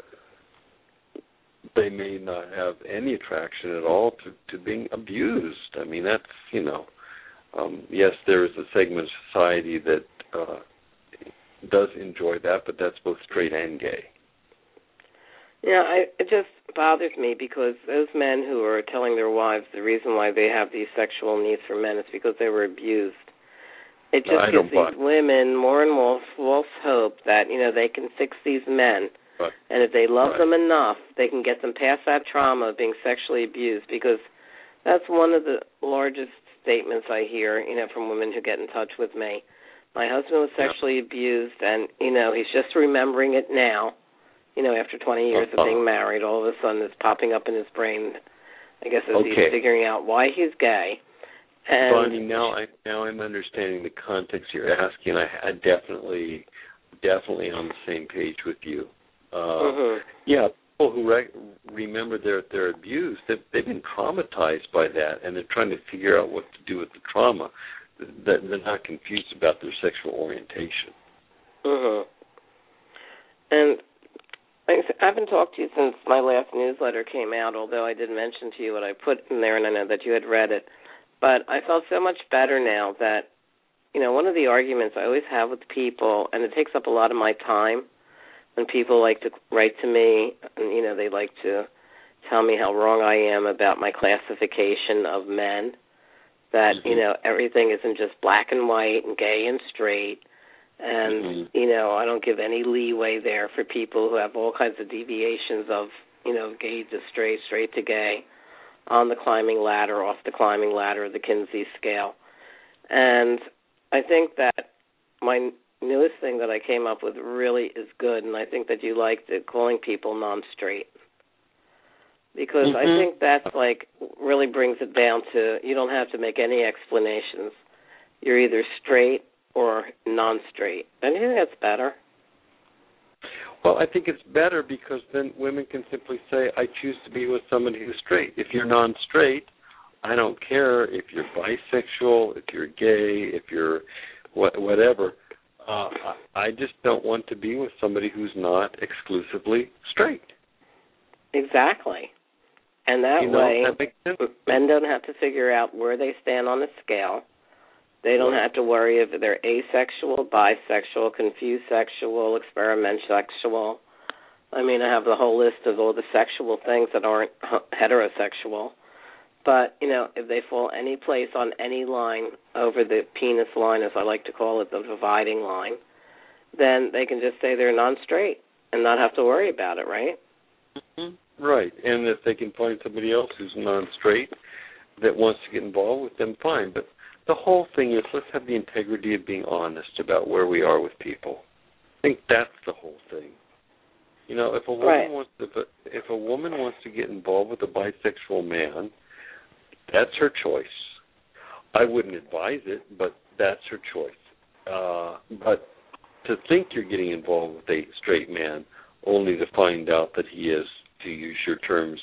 they may not have any attraction at all to, to being abused. I mean, that's, you know, um, yes, there is a segment of society that uh, does enjoy that, but that's both straight and gay. Yeah, I, it just bothers me because those men who are telling their wives the reason why they have these sexual needs for men is because they were abused. It just I gives don't these women more and more false hope that, you know, they can fix these men. Right. And if they love right. them enough, they can get them past that trauma of being sexually abused, because that's one of the largest statements I hear, you know, from women who get in touch with me. My husband was sexually yeah. abused, and, you know, he's just remembering it now. You know, after twenty years uh-huh. of being married, all of a sudden it's popping up in his brain, I guess, as okay. he's figuring out why he's gay. And Bonnie, now, I, now I'm understanding the context you're asking. I, I definitely, definitely on the same page with you. Uh, mm-hmm. Yeah, people who re- remember their their abuse, they've, they've been traumatized by that, and they're trying to figure out what to do with the trauma. That they're not confused about their sexual orientation. Mm-hmm. And I haven't talked to you since my last newsletter came out, although I did mention to you what I put in there, and I know that you had read it. But I felt so much better now that, you know, one of the arguments I always have with people, and it takes up a lot of my time when people like to write to me, and, you know, they like to tell me how wrong I am about my classification of men, that, mm-hmm. you know, everything isn't just black and white and gay and straight, and, mm-hmm. you know, I don't give any leeway there for people who have all kinds of deviations of, you know, gay to straight, straight to gay, on the climbing ladder, off the climbing ladder, the Kinsey scale. And I think that my newest thing that I came up with really is good, and I think that you liked it, calling people non-straight. Because mm-hmm. I think that's like really brings it down to you don't have to make any explanations. You're either straight or non-straight. Don't you think that's better? Well, I think it's better because then women can simply say, I choose to be with somebody who's straight. If you're non-straight, I don't care if you're bisexual, if you're gay, if you're wh- whatever. Uh, I just don't want to be with somebody who's not exclusively straight. Exactly. And that you know, way, that makes sense. Men don't have to figure out where they stand on the scale. They don't have to worry if they're asexual, bisexual, confused sexual, experiment sexual. I mean, I have the whole list of all the sexual things that aren't heterosexual. But, you know, if they fall any place on any line over the penis line, as I like to call it, the dividing line, then they can just say they're non-straight and not have to worry about it, right? Mm-hmm. Right. And if they can find somebody else who's non-straight that wants to get involved with them, fine. But the whole thing is let's have the integrity of being honest about where we are with people. I think that's the whole thing. You know, if a woman right. wants to, if a, if a woman wants to get involved with a bisexual man, that's her choice. I wouldn't advise it, but that's her choice. Uh, but to think you're getting involved with a straight man only to find out that he is, to use your terms,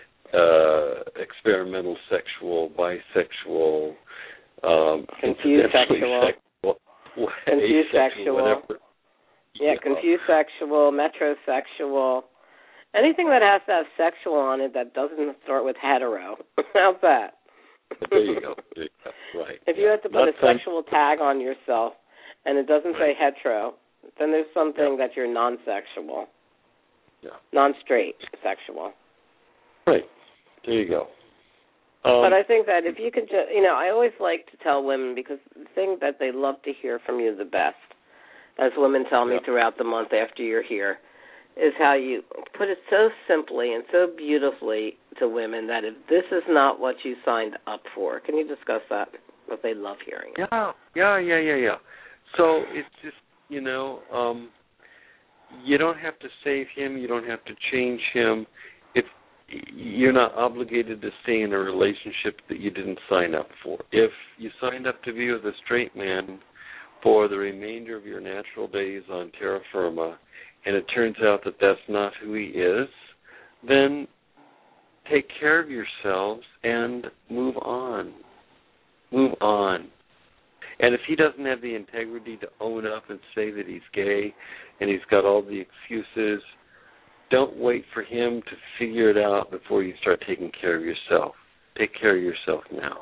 uh, experimental sexual, bisexual, um, confused sexual, sexual confused sexual, whatever. Yeah, yeah, confused sexual, metrosexual, anything that has to have sexual on it that doesn't start with hetero. How's that? There you go. There you go. Right. If you yeah. have to put Not a sexual tag on yourself and it doesn't right. say hetero, then there's something yeah. that you're non-sexual, yeah. non-straight sexual. Right. There you go. Um, but I think that if you could just, you know, I always like to tell women, because the thing that they love to hear from you the best, as women tell me yeah. throughout the month after you're here, is how you put it so simply and so beautifully to women that if this is not what you signed up for, can you discuss that? What they love hearing. Yeah, yeah, yeah, yeah, yeah. So it's just, you know, um, you don't have to save him. You don't have to change him. If you're not obligated to stay in a relationship that you didn't sign up for. If you signed up to be with a straight man for the remainder of your natural days on terra firma, and it turns out that that's not who he is, then take care of yourselves and move on. Move on. And if he doesn't have the integrity to own up and say that he's gay and he's got all the excuses, don't wait for him to figure it out before you start taking care of yourself. Take care of yourself now.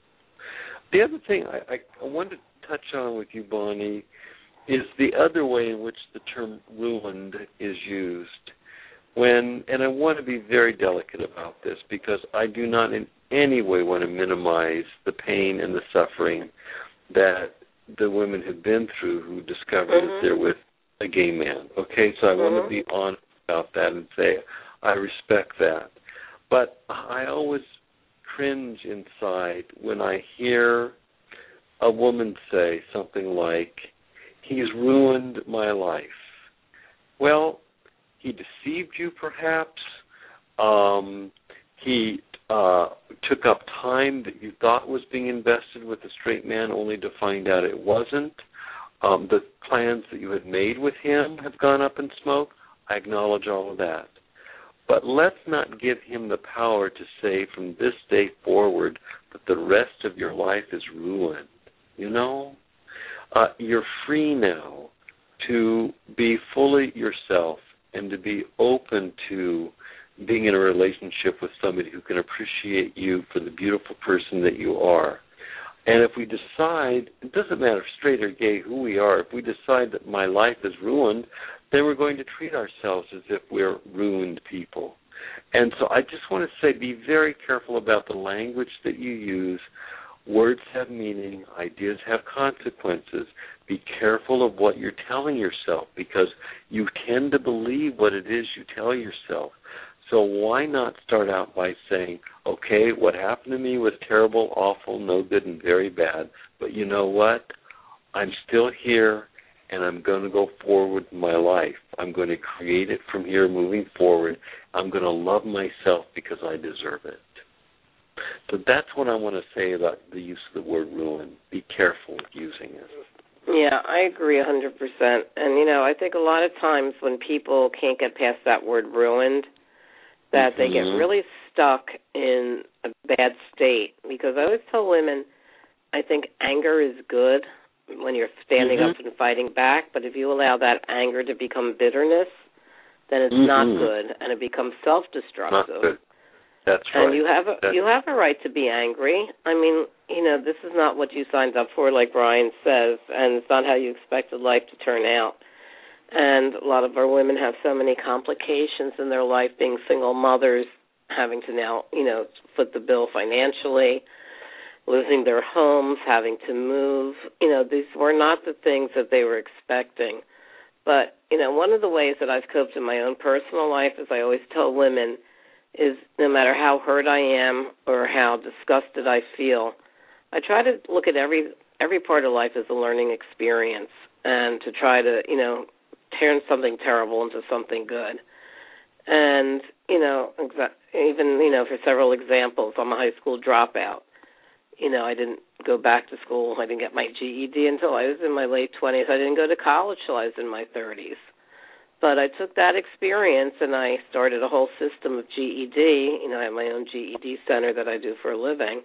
The other thing I, I, I wanted to touch on with you, Bonnie, is the other way in which the term ruined is used. When, and I want to be very delicate about this because I do not in any way want to minimize the pain and the suffering that the women have been through who discover mm-hmm. that they're with a gay man. Okay, so I mm-hmm. want to be honest about that and say I respect that. But I always cringe inside when I hear a woman say something like, he's ruined my life. Well, he deceived you perhaps. Um, he uh, took up time that you thought was being invested with a straight man only to find out it wasn't. Um, the plans that you had made with him have gone up in smoke. I acknowledge all of that. But let's not give him the power to say from this day forward that the rest of your life is ruined. You know? Uh, you're free now to be fully yourself and to be open to being in a relationship with somebody who can appreciate you for the beautiful person that you are. And if we decide, it doesn't matter if straight or gay, who we are, if we decide that my life is ruined, then we're going to treat ourselves as if we're ruined people. And so I just want to say, be very careful about the language that you use. Words have meaning. Ideas have consequences. Be careful of what you're telling yourself, because you tend to believe what it is you tell yourself. So why not start out by saying, okay, what happened to me was terrible, awful, no good, and very bad. But you know what? I'm still here, and I'm going to go forward in my life. I'm going to create it from here moving forward. I'm going to love myself because I deserve it. So that's what I want to say about the use of the word ruin. Be careful with using it. Yeah, I agree one hundred percent. And, you know, I think a lot of times when people can't get past that word ruined, that mm-hmm. they get really stuck in a bad state. Because I always tell women, I think anger is good when you're standing mm-hmm. up and fighting back, but if you allow that anger to become bitterness, then it's mm-hmm. not good, and it becomes self-destructive. Not good. That's right. And you have a, you have a right to be angry. I mean, you know, this is not what you signed up for, like Brian says, and it's not how you expected life to turn out. And a lot of our women have so many complications in their life, being single mothers, having to now, you know, foot the bill financially, losing their homes, having to move. You know, these were not the things that they were expecting. But, you know, one of the ways that I've coped in my own personal life, as I always tell women, is no matter how hurt I am or how disgusted I feel, I try to look at every every part of life as a learning experience and to try to, you know, turn something terrible into something good. And, you know, exa- even, you know, for several examples, I'm a high school dropout. You know, I didn't go back to school. I didn't get my G E D until I was in my late twenties. I didn't go to college till I was in my thirties. But I took that experience and I started a whole system of G E D. You know, I have my own G E D center that I do for a living.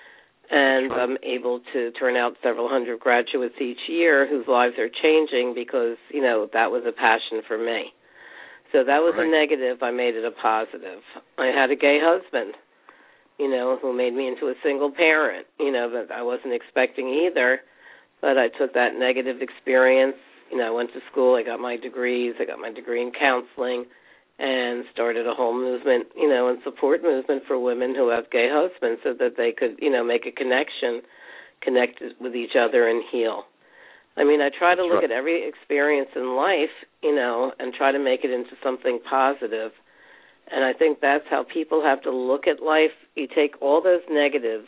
And sure. I'm able to turn out several hundred graduates each year whose lives are changing because, you know, that was a passion for me. So that was right. a negative. I made it a positive. I had a gay husband, you know, who made me into a single parent, you know, that I wasn't expecting either. But I took that negative experience. You know, I went to school, I got my degrees, I got my degree in counseling, and started a whole movement, you know, and support movement for women who have gay husbands so that they could, you know, make a connection, connect with each other and heal. I mean, I try to look at every experience in life, you know, and try to make it into something positive. And I think that's how people have to look at life. You take all those negatives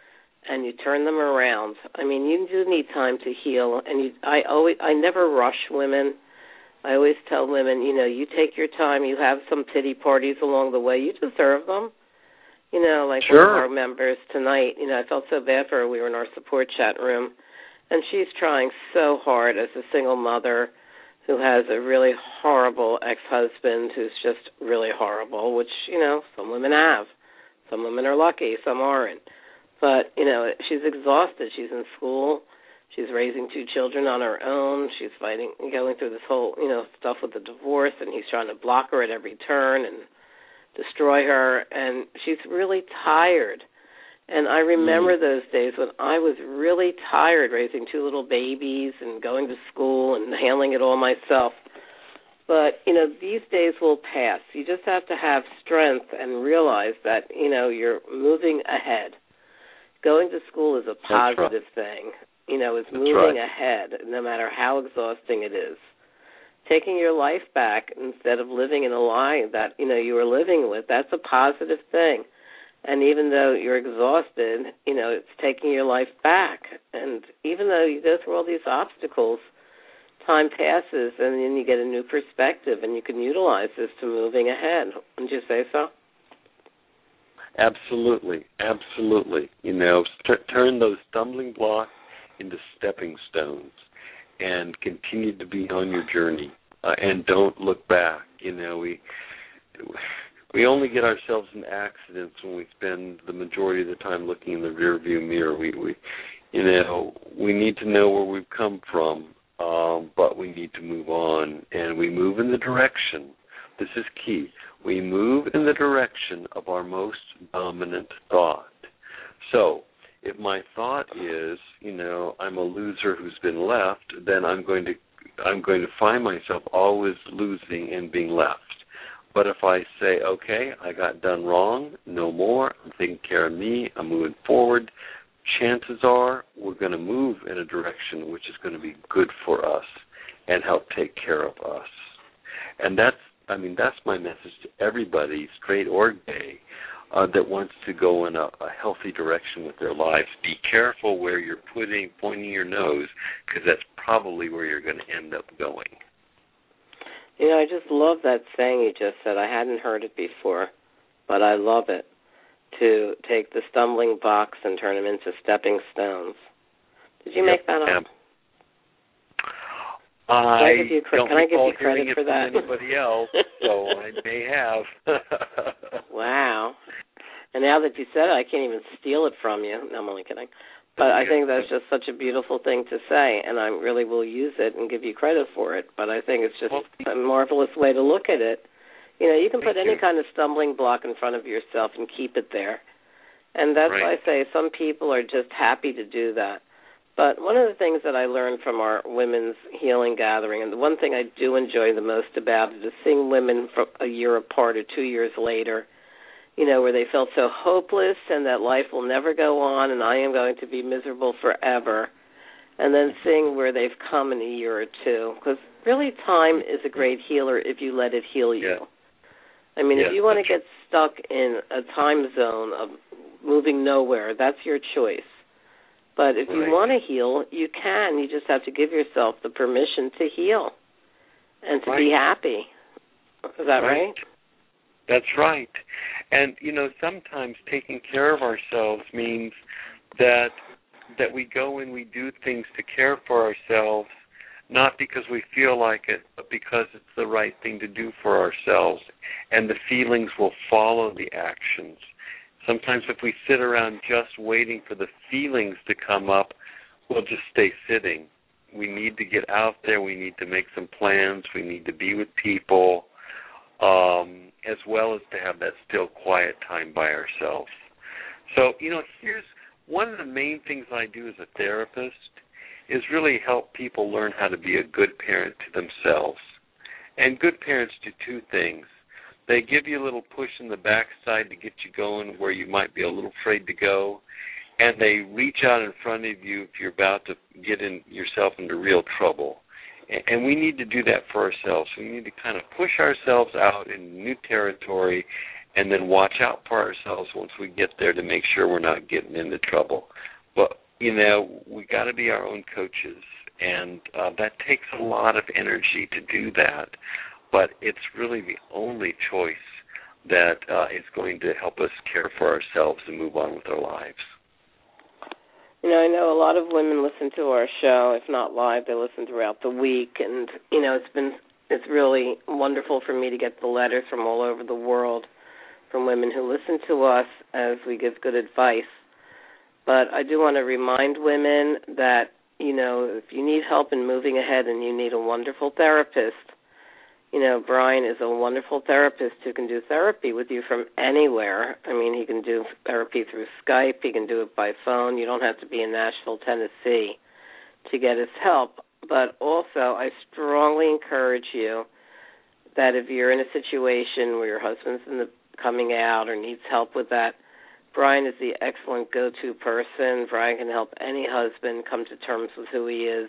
and you turn them around. I mean, you do need time to heal, and you, I always, I never rush women. I always tell women, you know, you take your time. You have some pity parties along the way. You deserve them. You know, like sure. one of our members tonight, you know, I felt so bad for her. We were in our support chat room, and she's trying so hard as a single mother who has a really horrible ex-husband who's just really horrible, which, you know, some women have. Some women are lucky, some aren't. But, you know, she's exhausted. She's in school. She's raising two children on her own. She's fighting, going through this whole, you know, stuff with the divorce, and he's trying to block her at every turn and destroy her. And she's really tired. And I remember mm. those days when I was really tired raising two little babies and going to school and handling it all myself. But, you know, these days will pass. You just have to have strength and realize that, you know, you're moving ahead. Going to school is a positive right. thing. You know, it's That's moving right. ahead, no matter how exhausting it is. Taking your life back instead of living in a lie that, you know, you were living with, that's a positive thing. And even though you're exhausted, you know, it's taking your life back. And even though you go through all these obstacles, time passes and then you get a new perspective and you can utilize this to moving ahead. Wouldn't you say so? Absolutely, absolutely. You know, t- turn those stumbling blocks into stepping stones and continue to be on your journey uh, and don't look back. You know, we we only get ourselves in accidents when we spend the majority of the time looking in the rearview mirror. We, we, you know, we need to know where we've come from, um, but we need to move on, and we move in the direction. This is key. We move in the direction of our most dominant thought. So If my thought is, you know, I'm a loser who's been left, then I'm going to I'm going to find myself always losing and being left. But if I say, okay, I got done wrong, no more, I'm taking care of me, I'm moving forward, chances are we're going to move in a direction which is going to be good for us and help take care of us. And that's, I mean, that's my message to everybody, straight or gay, uh, that wants to go in a, a healthy direction with their lives. Be careful where you're putting, pointing your nose, because that's probably where you're going to end up going. You know, I just love that saying you just said. I hadn't heard it before, but I love it, to take the stumbling blocks and turn them into stepping stones. Did you Yep. make that up? I, can I give you, don't can I give you hearing credit it for that? from anybody else, so I may have. Wow. And now that you said it, I can't even steal it from you. No, I'm only kidding. But I think that's just such a beautiful thing to say, and I really will use it and give you credit for it. But I think it's just well, a marvelous way to look at it. You know, you can put any you. kind of stumbling block in front of yourself and keep it there. And that's right. why I say some people are just happy to do that. But one of the things that I learned from our women's healing gathering, and the one thing I do enjoy the most about it, is seeing women from a year apart or two years later, you know, where they felt so hopeless and that life will never go on and I am going to be miserable forever, and then seeing where they've come in a year or two. Because really time is a great healer if you let it heal you. Yeah. I mean, yeah, if you want to get stuck in a time zone of moving nowhere, that's your choice. But if right. you want to heal, you can. You just have to give yourself the permission to heal and to right. be happy. Is that right? right? That's right. And, you know, sometimes taking care of ourselves means that that we go and we do things to care for ourselves, not because we feel like it, but because it's the right thing to do for ourselves. And the feelings will follow the actions. Sometimes if we sit around just waiting for the feelings to come up, we'll just stay sitting. We need to get out there. We need to make some plans. We need to be with people, um, as well as to have that still quiet time by ourselves. So, you know, here's one of the main things I do as a therapist is really help people learn how to be a good parent to themselves. And good parents do two things. They give you a little push in the backside to get you going where you might be a little afraid to go, and they reach out in front of you if you're about to get in yourself into real trouble. And we need to do that for ourselves. We need to kind of push ourselves out in new territory and then watch out for ourselves once we get there to make sure we're not getting into trouble. But, you know, we got to be our own coaches, and uh, that takes a lot of energy to do that. But it's really the only choice that uh, is going to help us care for ourselves and move on with our lives. You know, I know a lot of women listen to our show. If not live, they listen throughout the week. And, you know, it's been it's really wonderful for me to get the letters from all over the world from women who listen to us as we give good advice. But I do want to remind women that, you know, if you need help in moving ahead and you need a wonderful therapist, you know, Brian is a wonderful therapist who can do therapy with you from anywhere. I mean, he can do therapy through Skype. He can do it by phone. You don't have to be in Nashville, Tennessee to get his help. But also, I strongly encourage you that if you're in a situation where your husband's in the coming out or needs help with that, Brian is the excellent go-to person. Brian can help any husband come to terms with who he is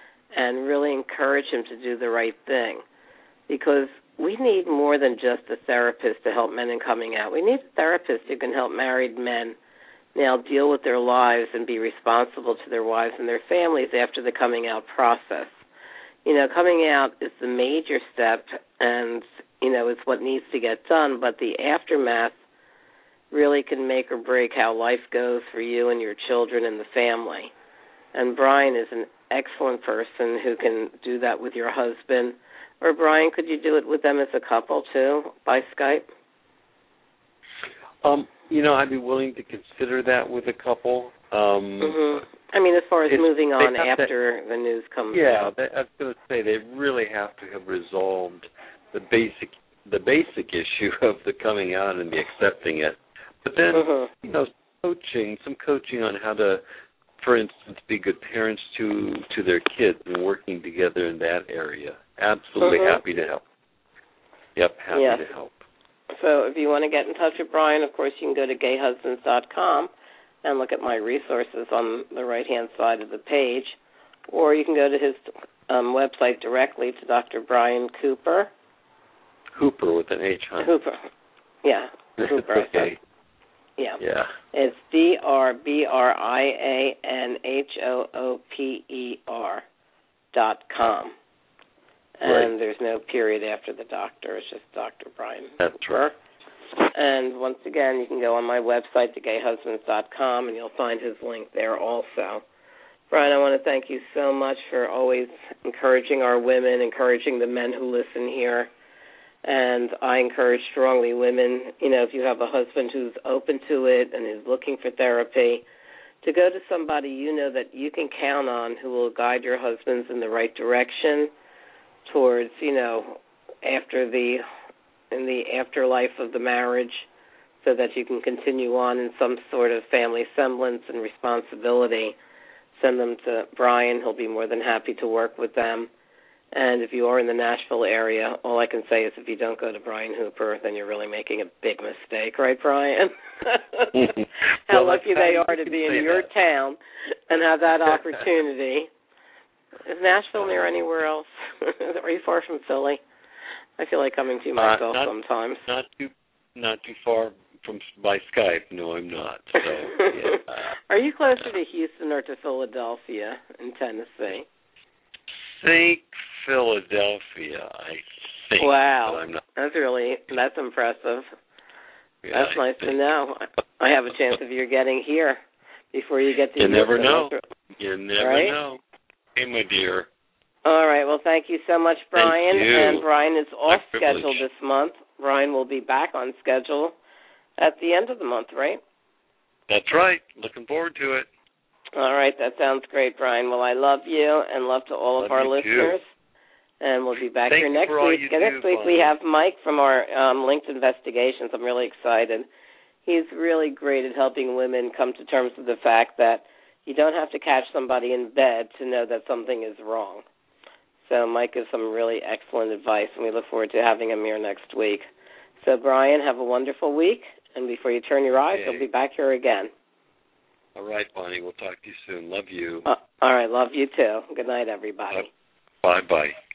and really encourage him to do the right thing. Because we need more than just a therapist to help men in coming out. We need a therapist who can help married men now deal with their lives and be responsible to their wives and their families after the coming out process. You know, coming out is the major step, and, you know, it's what needs to get done, but the aftermath really can make or break how life goes for you and your children and the family. And Brian is an excellent person who can do that with your husband. Or, Brian, could you do it with them as a couple, too, by Skype? Um, you know, I'd be willing to consider that with a couple. Um, mm-hmm. I mean, as far as moving on after to, the news comes yeah, out. Yeah, I was going to say they really have to have resolved the basic the basic issue of the coming out and the accepting it. But then, mm-hmm. you know, coaching, some coaching on how to, for instance, be good parents to to their kids and working together in that area. Absolutely mm-hmm. happy to help. Yep, happy yes. to help. So if you want to get in touch with Brian, of course, you can go to gay husbands dot com and look at my resources on the right-hand side of the page, or you can go to his um, website directly to Doctor Brian Cooper. Hooper with an H, huh? Hooper. Yeah, Hooper. Okay. Yeah. Yeah. It's D R B R I A N H O O P E R dot com. And right. there's no period after the doctor. It's just Doctor Brian That's Cooper. right. And once again, you can go on my website, the gay husbands dot com, and you'll find his link there also. Brian, I want to thank you so much for always encouraging our women, encouraging the men who listen here. And I encourage strongly women, you know, if you have a husband who's open to it and is looking for therapy, to go to somebody you know that you can count on who will guide your husbands in the right direction towards, you know, after the in the afterlife of the marriage, so that you can continue on in some sort of family semblance and responsibility. Send them to Brian. He'll be more than happy to work with them. And if you are in the Nashville area, all I can say is if you don't go to Brian Hooper, then you're really making a big mistake, right, Brian? How well, lucky they are to be in your that. town and have that opportunity. Is Nashville near anywhere else? Are you far from Philly? I feel like coming to you myself uh, not, sometimes. Not too, not too far from by Skype. No, I'm not. So, yeah. Are you closer to Houston or to Philadelphia in Tennessee? Think Philadelphia, I think. Wow, I'm not. that's really that's impressive. Yeah, that's I nice think. to know. I have a chance of your getting here before you get to. You Houston. never know. You never right? know. Hey, my dear. All right. Well, thank you so much, Brian. Thank you. And Brian is off my schedule privilege. this month. Brian will be back on schedule at the end of the month, right? That's right. Looking forward to it. All right, that sounds great, Brian. Well, I love you and love to all love of our you listeners. Too. And we'll be back Thank here next week. Next do, week Bonnie. we have Mike from our um, Linked Investigations. I'm really excited. He's really great at helping women come to terms with the fact that you don't have to catch somebody in bed to know that something is wrong. So Mike gives some really excellent advice, and we look forward to having him here next week. So, Brian, have a wonderful week. And before you turn your eyes, Okay. we'll be back here again. All right, Bonnie. We'll talk to you soon. Love you. Uh, all right. Love you, too. Good night, everybody. Bye-bye.